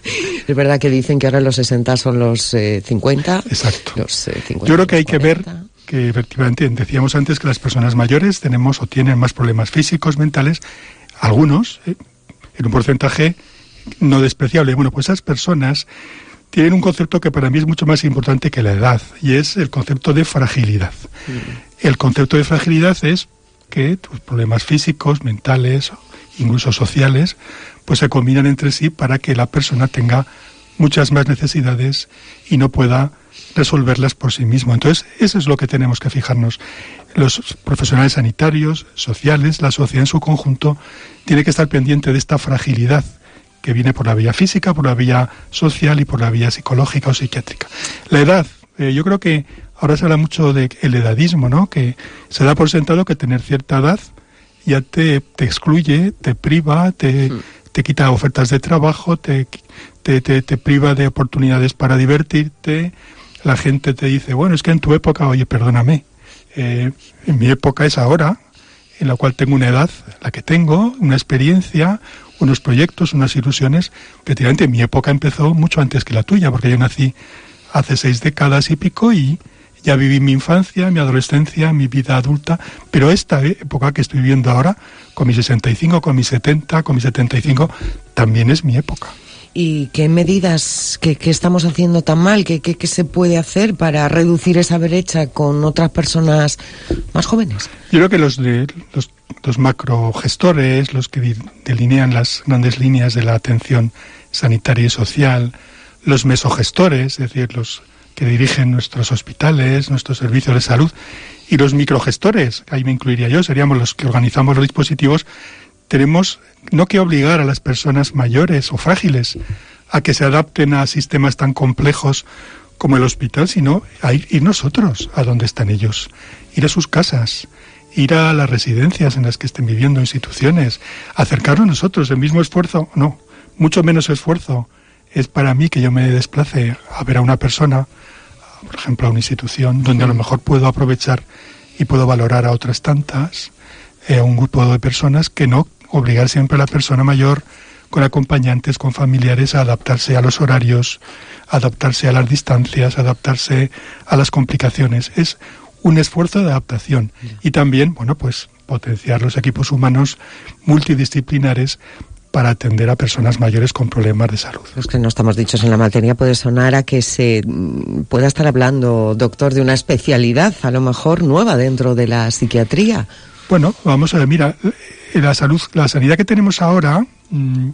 Es verdad que dicen que ahora los sesenta son los eh, cincuenta. Exacto. Los, eh, cincuenta, yo creo que hay cuarenta. que ver que efectivamente decíamos antes que las personas mayores tenemos o tienen más problemas físicos, mentales, algunos, eh, en un porcentaje no despreciable. Bueno, pues esas personas tienen un concepto que para mí es mucho más importante que la edad, y es el concepto de fragilidad. Mm. El concepto de fragilidad es que tus problemas físicos, mentales, incluso sociales, pues se combinan entre sí para que la persona tenga muchas más necesidades y no pueda resolverlas por sí mismo. Entonces, eso es lo que tenemos que fijarnos. Los profesionales sanitarios, sociales, la sociedad en su conjunto, tiene que estar pendiente de esta fragilidad que viene por la vía física, por la vía social y por la vía psicológica o psiquiátrica. La edad, eh, yo creo que ahora se habla mucho del edadismo, ¿no?, que se da por sentado que tener cierta edad ya te, te excluye, te priva, te, mm. te quita ofertas de trabajo, te, te, te, te priva de oportunidades para divertirte. La gente te dice, bueno, es que en tu época, oye, perdóname, eh, en mi época es ahora, en la cual tengo una edad, la que tengo, una experiencia, unos proyectos, unas ilusiones. Prácticamente mi época empezó mucho antes que la tuya, porque yo nací hace seis décadas y pico y ya viví mi infancia, mi adolescencia, mi vida adulta, pero esta época que estoy viviendo ahora, con mis sesenta y cinco, con mis setenta, con mis setenta y cinco, también es mi época. ¿Y qué medidas que, que estamos haciendo tan mal? ¿Qué, qué, ¿Qué se puede hacer para reducir esa brecha con otras personas más jóvenes? Yo creo que los de los, los macrogestores, los que delinean las grandes líneas de la atención sanitaria y social, los mesogestores, es decir, los que dirigen nuestros hospitales, nuestros servicios de salud, y los microgestores, ahí me incluiría yo, seríamos los que organizamos los dispositivos. Tenemos no que obligar a las personas mayores o frágiles a que se adapten a sistemas tan complejos como el hospital, sino a ir, ir nosotros a donde están ellos, ir a sus casas, ir a las residencias en las que estén viviendo, instituciones, acercarnos nosotros. El mismo esfuerzo, no, mucho menos esfuerzo es para mí que yo me desplace a ver a una persona, por ejemplo a una institución, donde a lo mejor puedo aprovechar y puedo valorar a otras tantas, eh, a un grupo de personas, que no obligar siempre a la persona mayor con acompañantes, con familiares, a adaptarse a los horarios, a adaptarse a las distancias, a adaptarse a las complicaciones. Es un esfuerzo de adaptación. Y también, bueno, pues potenciar los equipos humanos multidisciplinares para atender a personas mayores con problemas de salud. Los que no estamos dichos en la materia puede sonar a que se pueda estar hablando, doctor, de una especialidad a lo mejor nueva dentro de la psiquiatría. Bueno, vamos a ver, mira, la salud, la sanidad que tenemos ahora mmm,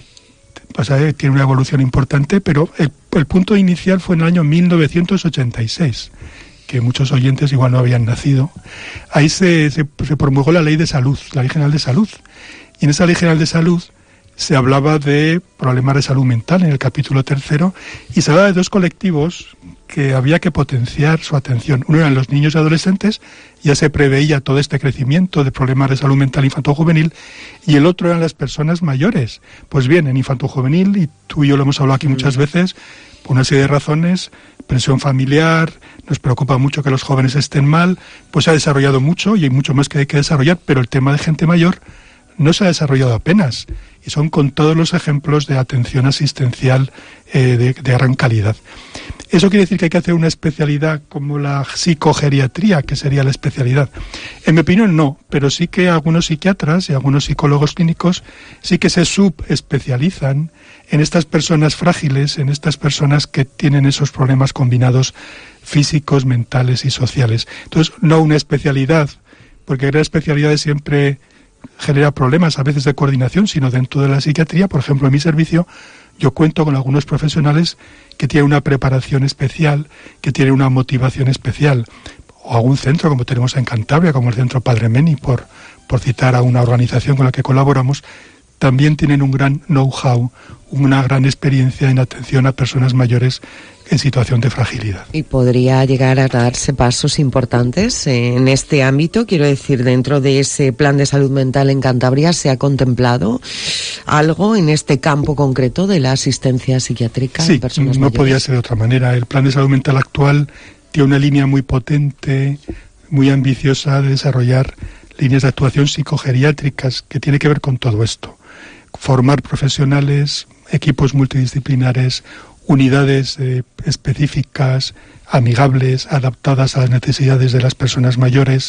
pues, eh, tiene una evolución importante, pero el, el punto inicial fue en el año mil novecientos ochenta y seis, que muchos oyentes igual no habían nacido. Ahí se, se, se promulgó la Ley de Salud, la Ley General de Salud, y en esa Ley General de Salud se hablaba de problemas de salud mental en el capítulo tercero, y se hablaba de dos colectivos que había que potenciar su atención. Uno eran los niños y adolescentes, ya se preveía todo este crecimiento de problemas de salud mental infanto-juvenil, y el otro eran las personas mayores. Pues bien, en infanto-juvenil, y tú y yo lo hemos hablado aquí muchas veces, por una serie de razones, presión familiar, nos preocupa mucho que los jóvenes estén mal, pues se ha desarrollado mucho y hay mucho más que hay que desarrollar, pero el tema de gente mayor no se ha desarrollado apenas, y son con todos los ejemplos de atención asistencial eh, de, de gran calidad. ¿Eso quiere decir que hay que hacer una especialidad como la psicogeriatría, que sería la especialidad? En mi opinión no, pero sí que algunos psiquiatras y algunos psicólogos clínicos sí que se subespecializan en estas personas frágiles, en estas personas que tienen esos problemas combinados físicos, mentales y sociales. Entonces, no una especialidad, porque la especialidad siempre genera problemas a veces de coordinación, sino dentro de la psiquiatría. Por ejemplo, en mi servicio yo cuento con algunos profesionales que tienen una preparación especial, que tienen una motivación especial, o algún centro como tenemos en Cantabria, como el Centro Padre Meni, por, por citar a una organización con la que colaboramos, también tienen un gran know-how, una gran experiencia en atención a personas mayores en situación de fragilidad. ¿Y podría llegar a darse pasos importantes en este ámbito? Quiero decir, dentro de ese plan de salud mental en Cantabria, ¿se ha contemplado algo en este campo concreto de la asistencia psiquiátrica sí, de personas no mayores? Podía ser de otra manera. El plan de salud mental actual tiene una línea muy potente, muy ambiciosa de desarrollar líneas de actuación psicogeriátricas que tiene que ver con todo esto. Formar profesionales, equipos multidisciplinares, unidades eh, específicas, amigables, adaptadas a las necesidades de las personas mayores,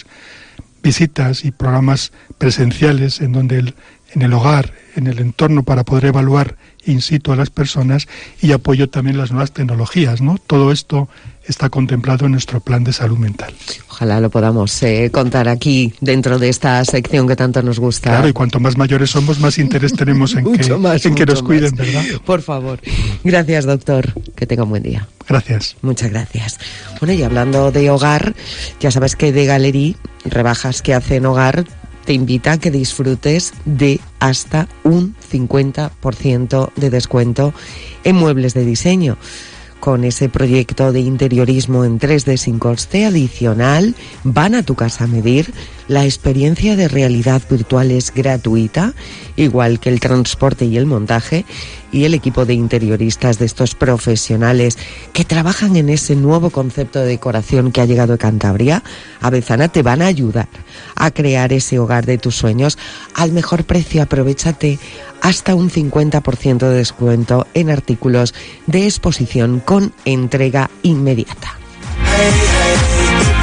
visitas y programas presenciales en donde el, en el hogar, en el entorno, para poder evaluar in situ a las personas, y apoyo también las nuevas tecnologías, ¿no? Todo esto está contemplado en nuestro plan de salud mental. Ojalá lo podamos eh, contar aquí dentro de esta sección que tanto nos gusta. Claro, y cuanto más mayores somos, más interés tenemos en que, más, en que nos más. cuiden, ¿verdad? Por favor. Gracias, doctor. Que tenga un buen día. Gracias. Muchas gracias. Bueno, y hablando de hogar, ya sabes que de Galería, rebajas que hacen hogar, te invita a que disfrutes de hasta un cincuenta por ciento de descuento en muebles de diseño. Con ese proyecto de interiorismo en tres D sin coste adicional, van a tu casa a medir. La experiencia de realidad virtual es gratuita, igual que el transporte y el montaje, y el equipo de interioristas de estos profesionales que trabajan en ese nuevo concepto de decoración que ha llegado a Cantabria, a Bezana, te van a ayudar a crear ese hogar de tus sueños al mejor precio. Aprovéchate hasta un cincuenta por ciento de descuento en artículos de exposición con entrega inmediata. Hey, hey.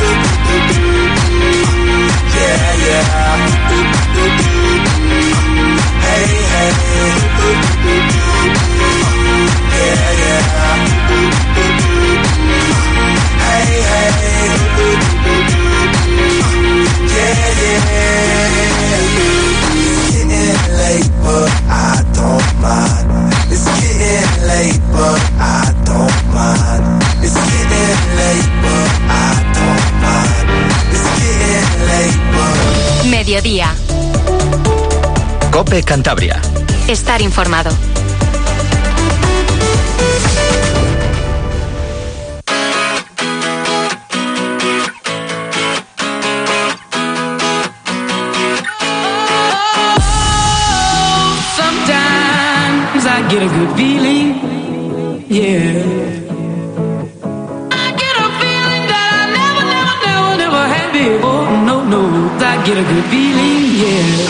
Yeah, yeah. Hey, hey. Yeah, yeah. Hey, hey. Yeah, yeah. It's getting late, but I don't mind. It's getting late, but I don't mind. It's getting late, but I don't mind. It's getting late, but... Mediodía. COPE Cantabria. Estar informado. Sometimes I get a good feeling, yeah. I get a feeling that I never, never, never, never had before. No, no, I get a good feeling, yeah.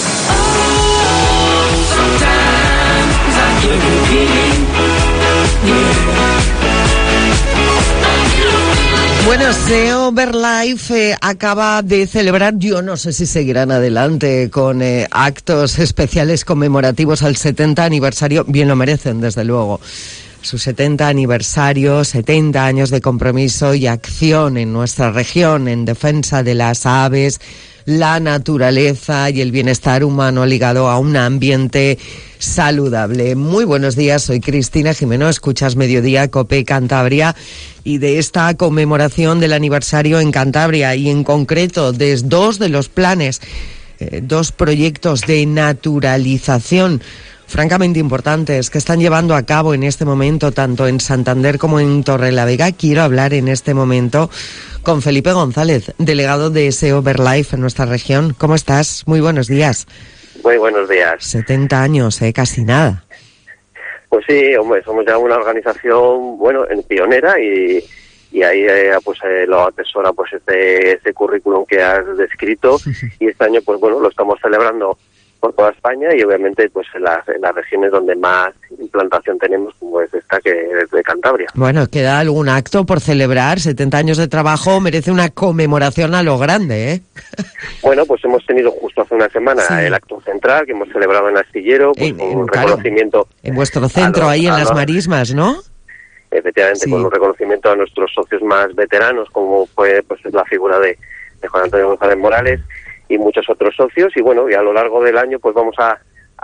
Oh, sometimes I get a good feeling, yeah. I get a feeling Bueno, SEO Verlife eh, acaba de celebrar, yo no sé si seguirán adelante con eh, actos especiales conmemorativos al setenta aniversario, bien lo merecen desde luego. Su setenta aniversario, setenta años de compromiso y acción en nuestra región en defensa de las aves, la naturaleza y el bienestar humano ligado a un ambiente saludable. Muy buenos días, soy Cristina Jimeno, escuchas Mediodía COPE Cantabria, y de esta conmemoración del aniversario en Cantabria y en concreto de dos de los planes, eh, dos proyectos de naturalización francamente importantes que están llevando a cabo en este momento tanto en Santander como en Torrelavega. Quiero hablar en este momento con Felipe González, delegado de SEO Verlife en nuestra región. ¿Cómo estás? Muy buenos días. Muy buenos días. setenta años, ¿eh? Casi nada. Pues sí, hombre, somos ya una organización, bueno, en pionera y, y ahí eh, pues eh, lo atesora pues este, este currículum que has descrito y este año pues bueno, lo estamos celebrando por toda España y obviamente pues en las, en las regiones donde más implantación tenemos, como es esta que es de Cantabria. Bueno, ¿queda algún acto por celebrar? setenta años de trabajo merece una conmemoración a lo grande, ¿eh? Bueno, pues hemos tenido justo hace una semana sí. el acto central que hemos celebrado en Astillero, pues en, con un claro, reconocimiento... En vuestro centro, los, ahí en las los, marismas, ¿no? Efectivamente, sí. Con un reconocimiento a nuestros socios más veteranos, como fue pues la figura de, de Juan Antonio González Morales y muchos otros socios, y bueno, y a lo largo del año pues vamos a,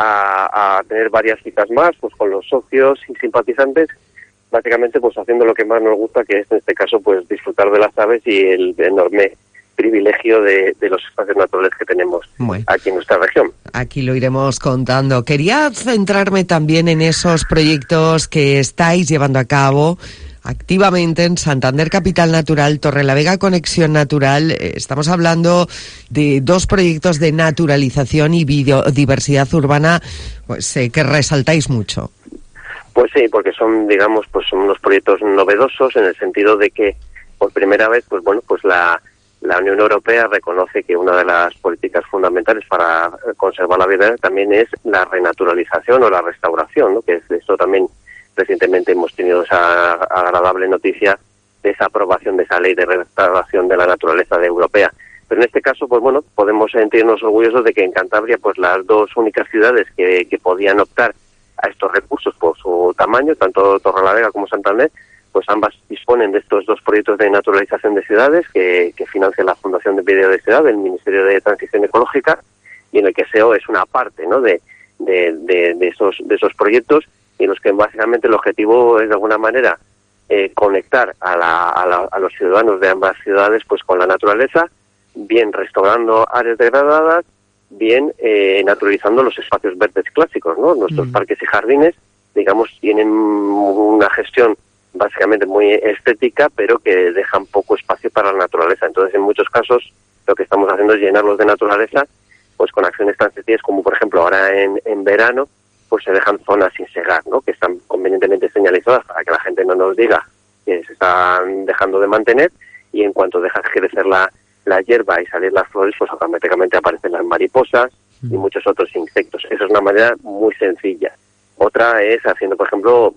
a, a tener varias citas más pues con los socios y simpatizantes, básicamente pues haciendo lo que más nos gusta, que es en este caso pues disfrutar de las aves y el enorme privilegio de, de los espacios naturales que tenemos bueno, aquí en nuestra región. Aquí lo iremos contando. Quería centrarme también en esos proyectos que estáis llevando a cabo activamente en Santander Capital Natural, Torrelavega Conexión Natural. Eh, estamos hablando de dos proyectos de naturalización y biodiversidad urbana pues, eh, que resaltáis mucho. Pues sí, porque son, digamos, pues son unos proyectos novedosos en el sentido de que por primera vez, pues bueno, pues la, la Unión Europea reconoce que una de las políticas fundamentales para conservar la biodiversidad también es la renaturalización o la restauración, ¿no? Que es esto también. Recientemente hemos tenido esa agradable noticia de esa aprobación de esa ley de restauración de la naturaleza de europea. Pero en este caso, pues bueno, podemos sentirnos orgullosos de que en Cantabria, pues las dos únicas ciudades que, que podían optar a estos recursos por su tamaño, tanto Torrelavega como Santander, pues ambas disponen de estos dos proyectos de naturalización de ciudades que, que financia la Fundación de Biodiversidad del Ministerio de Transición Ecológica, y en el que SEO es una parte, ¿no?, de, de, de, de esos de esos proyectos, y en los que básicamente el objetivo es de alguna manera eh, conectar a, la, a, la, a los ciudadanos de ambas ciudades pues con la naturaleza, bien restaurando áreas degradadas, bien eh, naturalizando los espacios verdes clásicos, ¿no? Nuestros mm. parques y jardines, digamos, tienen una gestión básicamente muy estética, pero que dejan poco espacio para la naturaleza. Entonces, en muchos casos, lo que estamos haciendo es llenarlos de naturaleza, pues con acciones tan sencillas como, por ejemplo, ahora en, en verano, pues se dejan zonas sin segar, ¿no?, que están convenientemente señalizadas para que la gente no nos diga que se están dejando de mantener, y en cuanto dejas crecer la, la hierba y salir las flores, pues automáticamente aparecen las mariposas y muchos otros insectos. Esa es una manera muy sencilla. Otra es haciendo, por ejemplo,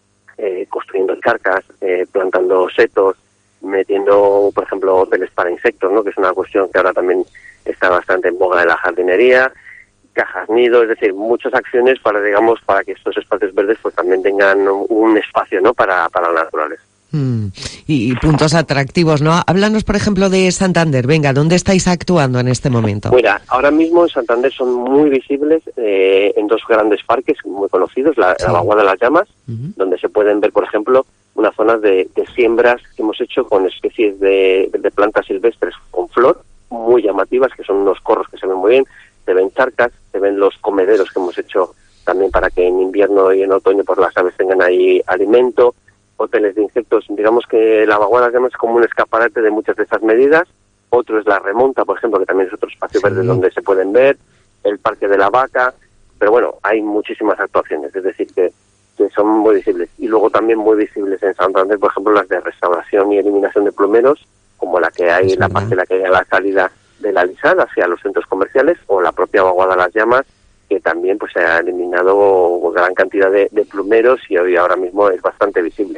eh, construyendo charcas, eh, plantando setos, metiendo, por ejemplo, hoteles para insectos, ¿no?, que es una cuestión que ahora también está bastante en boga de la jardinería, cajas nido, es decir, muchas acciones para, digamos, para que estos espacios verdes pues también tengan un espacio, ¿no?, para, para la naturaleza. Mm. Y, y puntos atractivos, ¿no? Háblanos, por ejemplo, de Santander. Venga, ¿dónde estáis actuando en este momento? Mira, ahora mismo en Santander son muy visibles eh, en dos grandes parques muy conocidos, la, sí. la Vaguada de las Llamas, uh-huh. donde se pueden ver, por ejemplo, unas zonas de, de siembras que hemos hecho con especies de, de plantas silvestres con flor, muy llamativas, que son unos corros que se ven muy bien. Se ven charcas, se ven los comederos que hemos hecho también para que en invierno y en otoño pues las aves tengan ahí alimento, hoteles de insectos. Digamos que la Vaguada es como un escaparate de muchas de esas medidas. Otro es la Remonta, por ejemplo, que también es otro espacio sí. verde donde se pueden ver, el Parque de la Vaca, pero bueno, hay muchísimas actuaciones, es decir, que, que son muy visibles. Y luego también muy visibles en Santander, por ejemplo, las de restauración y eliminación de plumeros, como la que hay, es la verdad. parte la que hay a la salida de la Lisal hacia los centros comerciales, o la propia Vaguada de las Llamas, que también pues se ha eliminado gran cantidad de, de plumeros y hoy ahora mismo es bastante visible.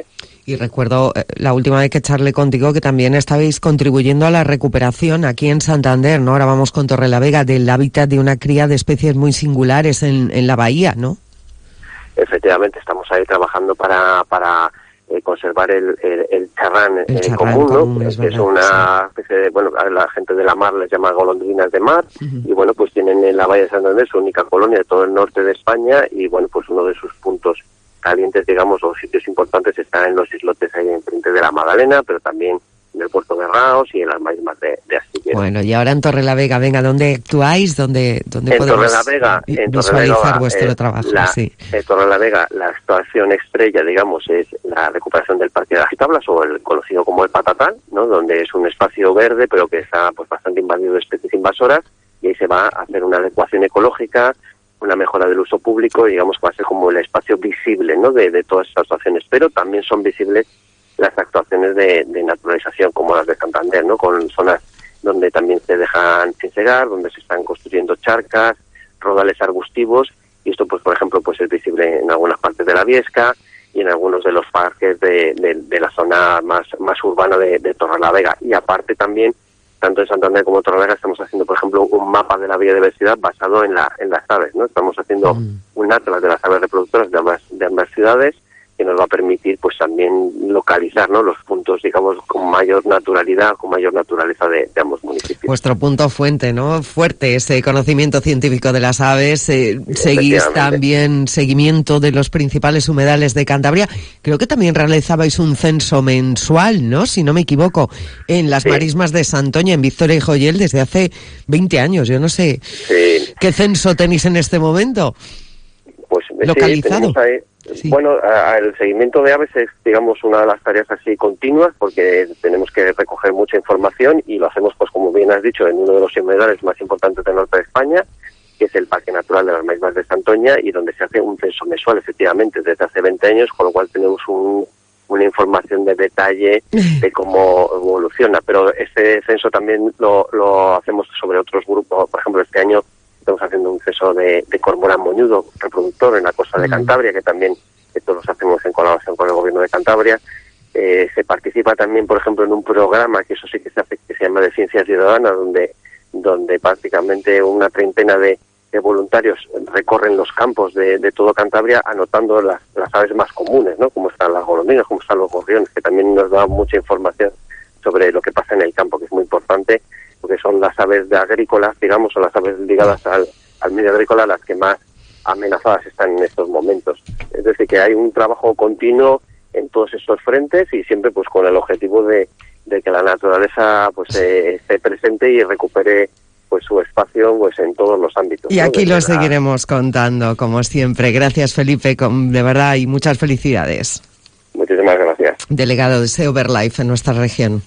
Y recuerdo eh, la última vez que charlé contigo que también estabais contribuyendo a la recuperación aquí en Santander, ¿no? Ahora vamos con Torrelavega, del hábitat de una cría de especies muy singulares en, en la bahía, ¿no? Efectivamente, estamos ahí trabajando para para eh, conservar el, el, el charrán, el eh, charrán común, ¿no? común, es que es verdad, una especie de, bueno, la gente de la mar les llama golondrinas de mar, uh-huh. y bueno, pues tienen en la bahía de Santander su única colonia de todo el norte de España, y bueno, pues uno de sus puntos calientes, digamos, o sitios importantes está en los islotes ahí enfrente de la Magdalena, pero también en el puerto de Raos y en las marismas de, de Astillero. Bueno, y ahora en Torrelavega, venga, ¿dónde actuáis? ¿Dónde, dónde en podemos Torrelavega, en visualizar Torrelavega, vuestro eh, trabajo? La, sí. En Torrelavega, la actuación estrella, digamos, es la recuperación del Parque de las Tablas, o el conocido como el Patatán, ¿no? Donde es un espacio verde, pero que está pues bastante invadido de especies invasoras, y ahí se va a hacer una adecuación ecológica, una mejora del uso público, y digamos que va a ser como el espacio visible, ¿no? de, de todas estas actuaciones, pero también son visibles las actuaciones de, de naturalización, como las de Santander, ¿no? Con zonas donde también se dejan sin segar, donde se están construyendo charcas, rodales arbustivos, y esto, pues por ejemplo, pues es visible en algunas partes de la Viesca y en algunos de los parques de, de, de la zona más, más urbana de, de Torrelavega. Y aparte también, tanto en Santander como en Torrelavega, estamos haciendo, por ejemplo, un mapa de la biodiversidad basado en la en las aves, ¿no? Estamos haciendo mm. un atlas de las aves reproductoras de ambas, de ambas ciudades, que nos va a permitir pues también localizar, ¿no? Los puntos, digamos, con mayor naturalidad, con mayor naturaleza de, de ambos municipios. Vuestro punto fuente, ¿no? Fuerte ese conocimiento científico de las aves. Eh, seguís también seguimiento de los principales humedales de Cantabria. Creo que también realizabais un censo mensual, ¿no? Si no me equivoco, en las sí. marismas de Santoña, en Victoria y Joyel, desde hace veinte años. Yo no sé sí. qué censo tenéis en este momento. Pues localizado. Sí, Sí. Bueno, a, a el seguimiento de aves es, digamos, una de las tareas así continuas, porque tenemos que recoger mucha información, y lo hacemos, pues como bien has dicho, en uno de los humedales más importantes del norte de España, que es el Parque Natural de las Marismas de Santoña, y donde se hace un censo mensual, efectivamente, desde hace veinte años, con lo cual tenemos un, una información de detalle de cómo evoluciona. Pero este censo también lo, lo hacemos sobre otros grupos. Por ejemplo, este año estamos haciendo un censo de, de cormorán moñudo reproductor en la costa de Cantabria, que también esto lo hacemos en colaboración con el gobierno de Cantabria. Eh, se participa también, por ejemplo, en un programa, que eso sí que se hace, que se llama de Ciencia Ciudadana, donde donde prácticamente una treintena de, de voluntarios recorren los campos de, de todo Cantabria, anotando las, las aves más comunes, ¿no? Como están las golondrinas, como están los gorriones, que también nos da mucha información sobre lo que pasa en el campo, que es muy importante, porque son las aves de agrícolas, digamos, o las aves ligadas al, al medio agrícola las que más amenazadas están en estos momentos. Es decir, que hay un trabajo continuo en todos estos frentes, y siempre pues con el objetivo de, de que la naturaleza pues eh, esté presente y recupere pues su espacio pues en todos los ámbitos. Y ¿no? aquí Desde lo la... seguiremos contando, como siempre. Gracias, Felipe, con, de verdad, y muchas felicidades. Muchísimas gracias. Delegado de Sea Overlife en nuestra región.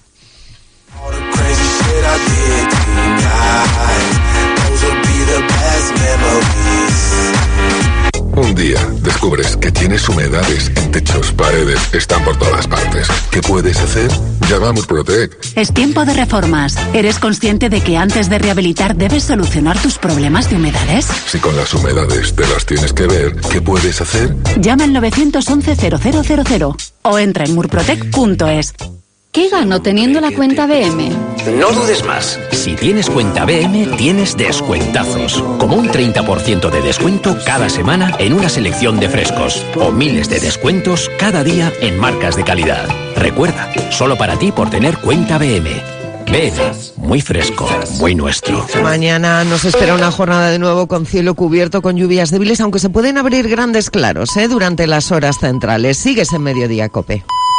Un día descubres que tienes humedades en techos, paredes, están por todas partes. ¿Qué puedes hacer? Llama a Murprotec. Es tiempo de reformas. ¿Eres consciente de que antes de rehabilitar debes solucionar tus problemas de humedades? Si con las humedades te las tienes que ver, ¿qué puedes hacer? Llama al nueve once cero cero cero cero o entra en murprotec punto es. ¿Qué gano teniendo la cuenta B M? No dudes más. Si tienes cuenta B M, tienes descuentazos. Como un treinta por ciento de descuento cada semana en una selección de frescos. O miles de descuentos cada día en marcas de calidad. Recuerda, solo para ti por tener cuenta B M. B M, muy fresco, muy nuestro. Mañana nos espera una jornada de nuevo con cielo cubierto, con lluvias débiles, aunque se pueden abrir grandes claros, ¿eh? durante las horas centrales. Sigues en Mediodía, COPE.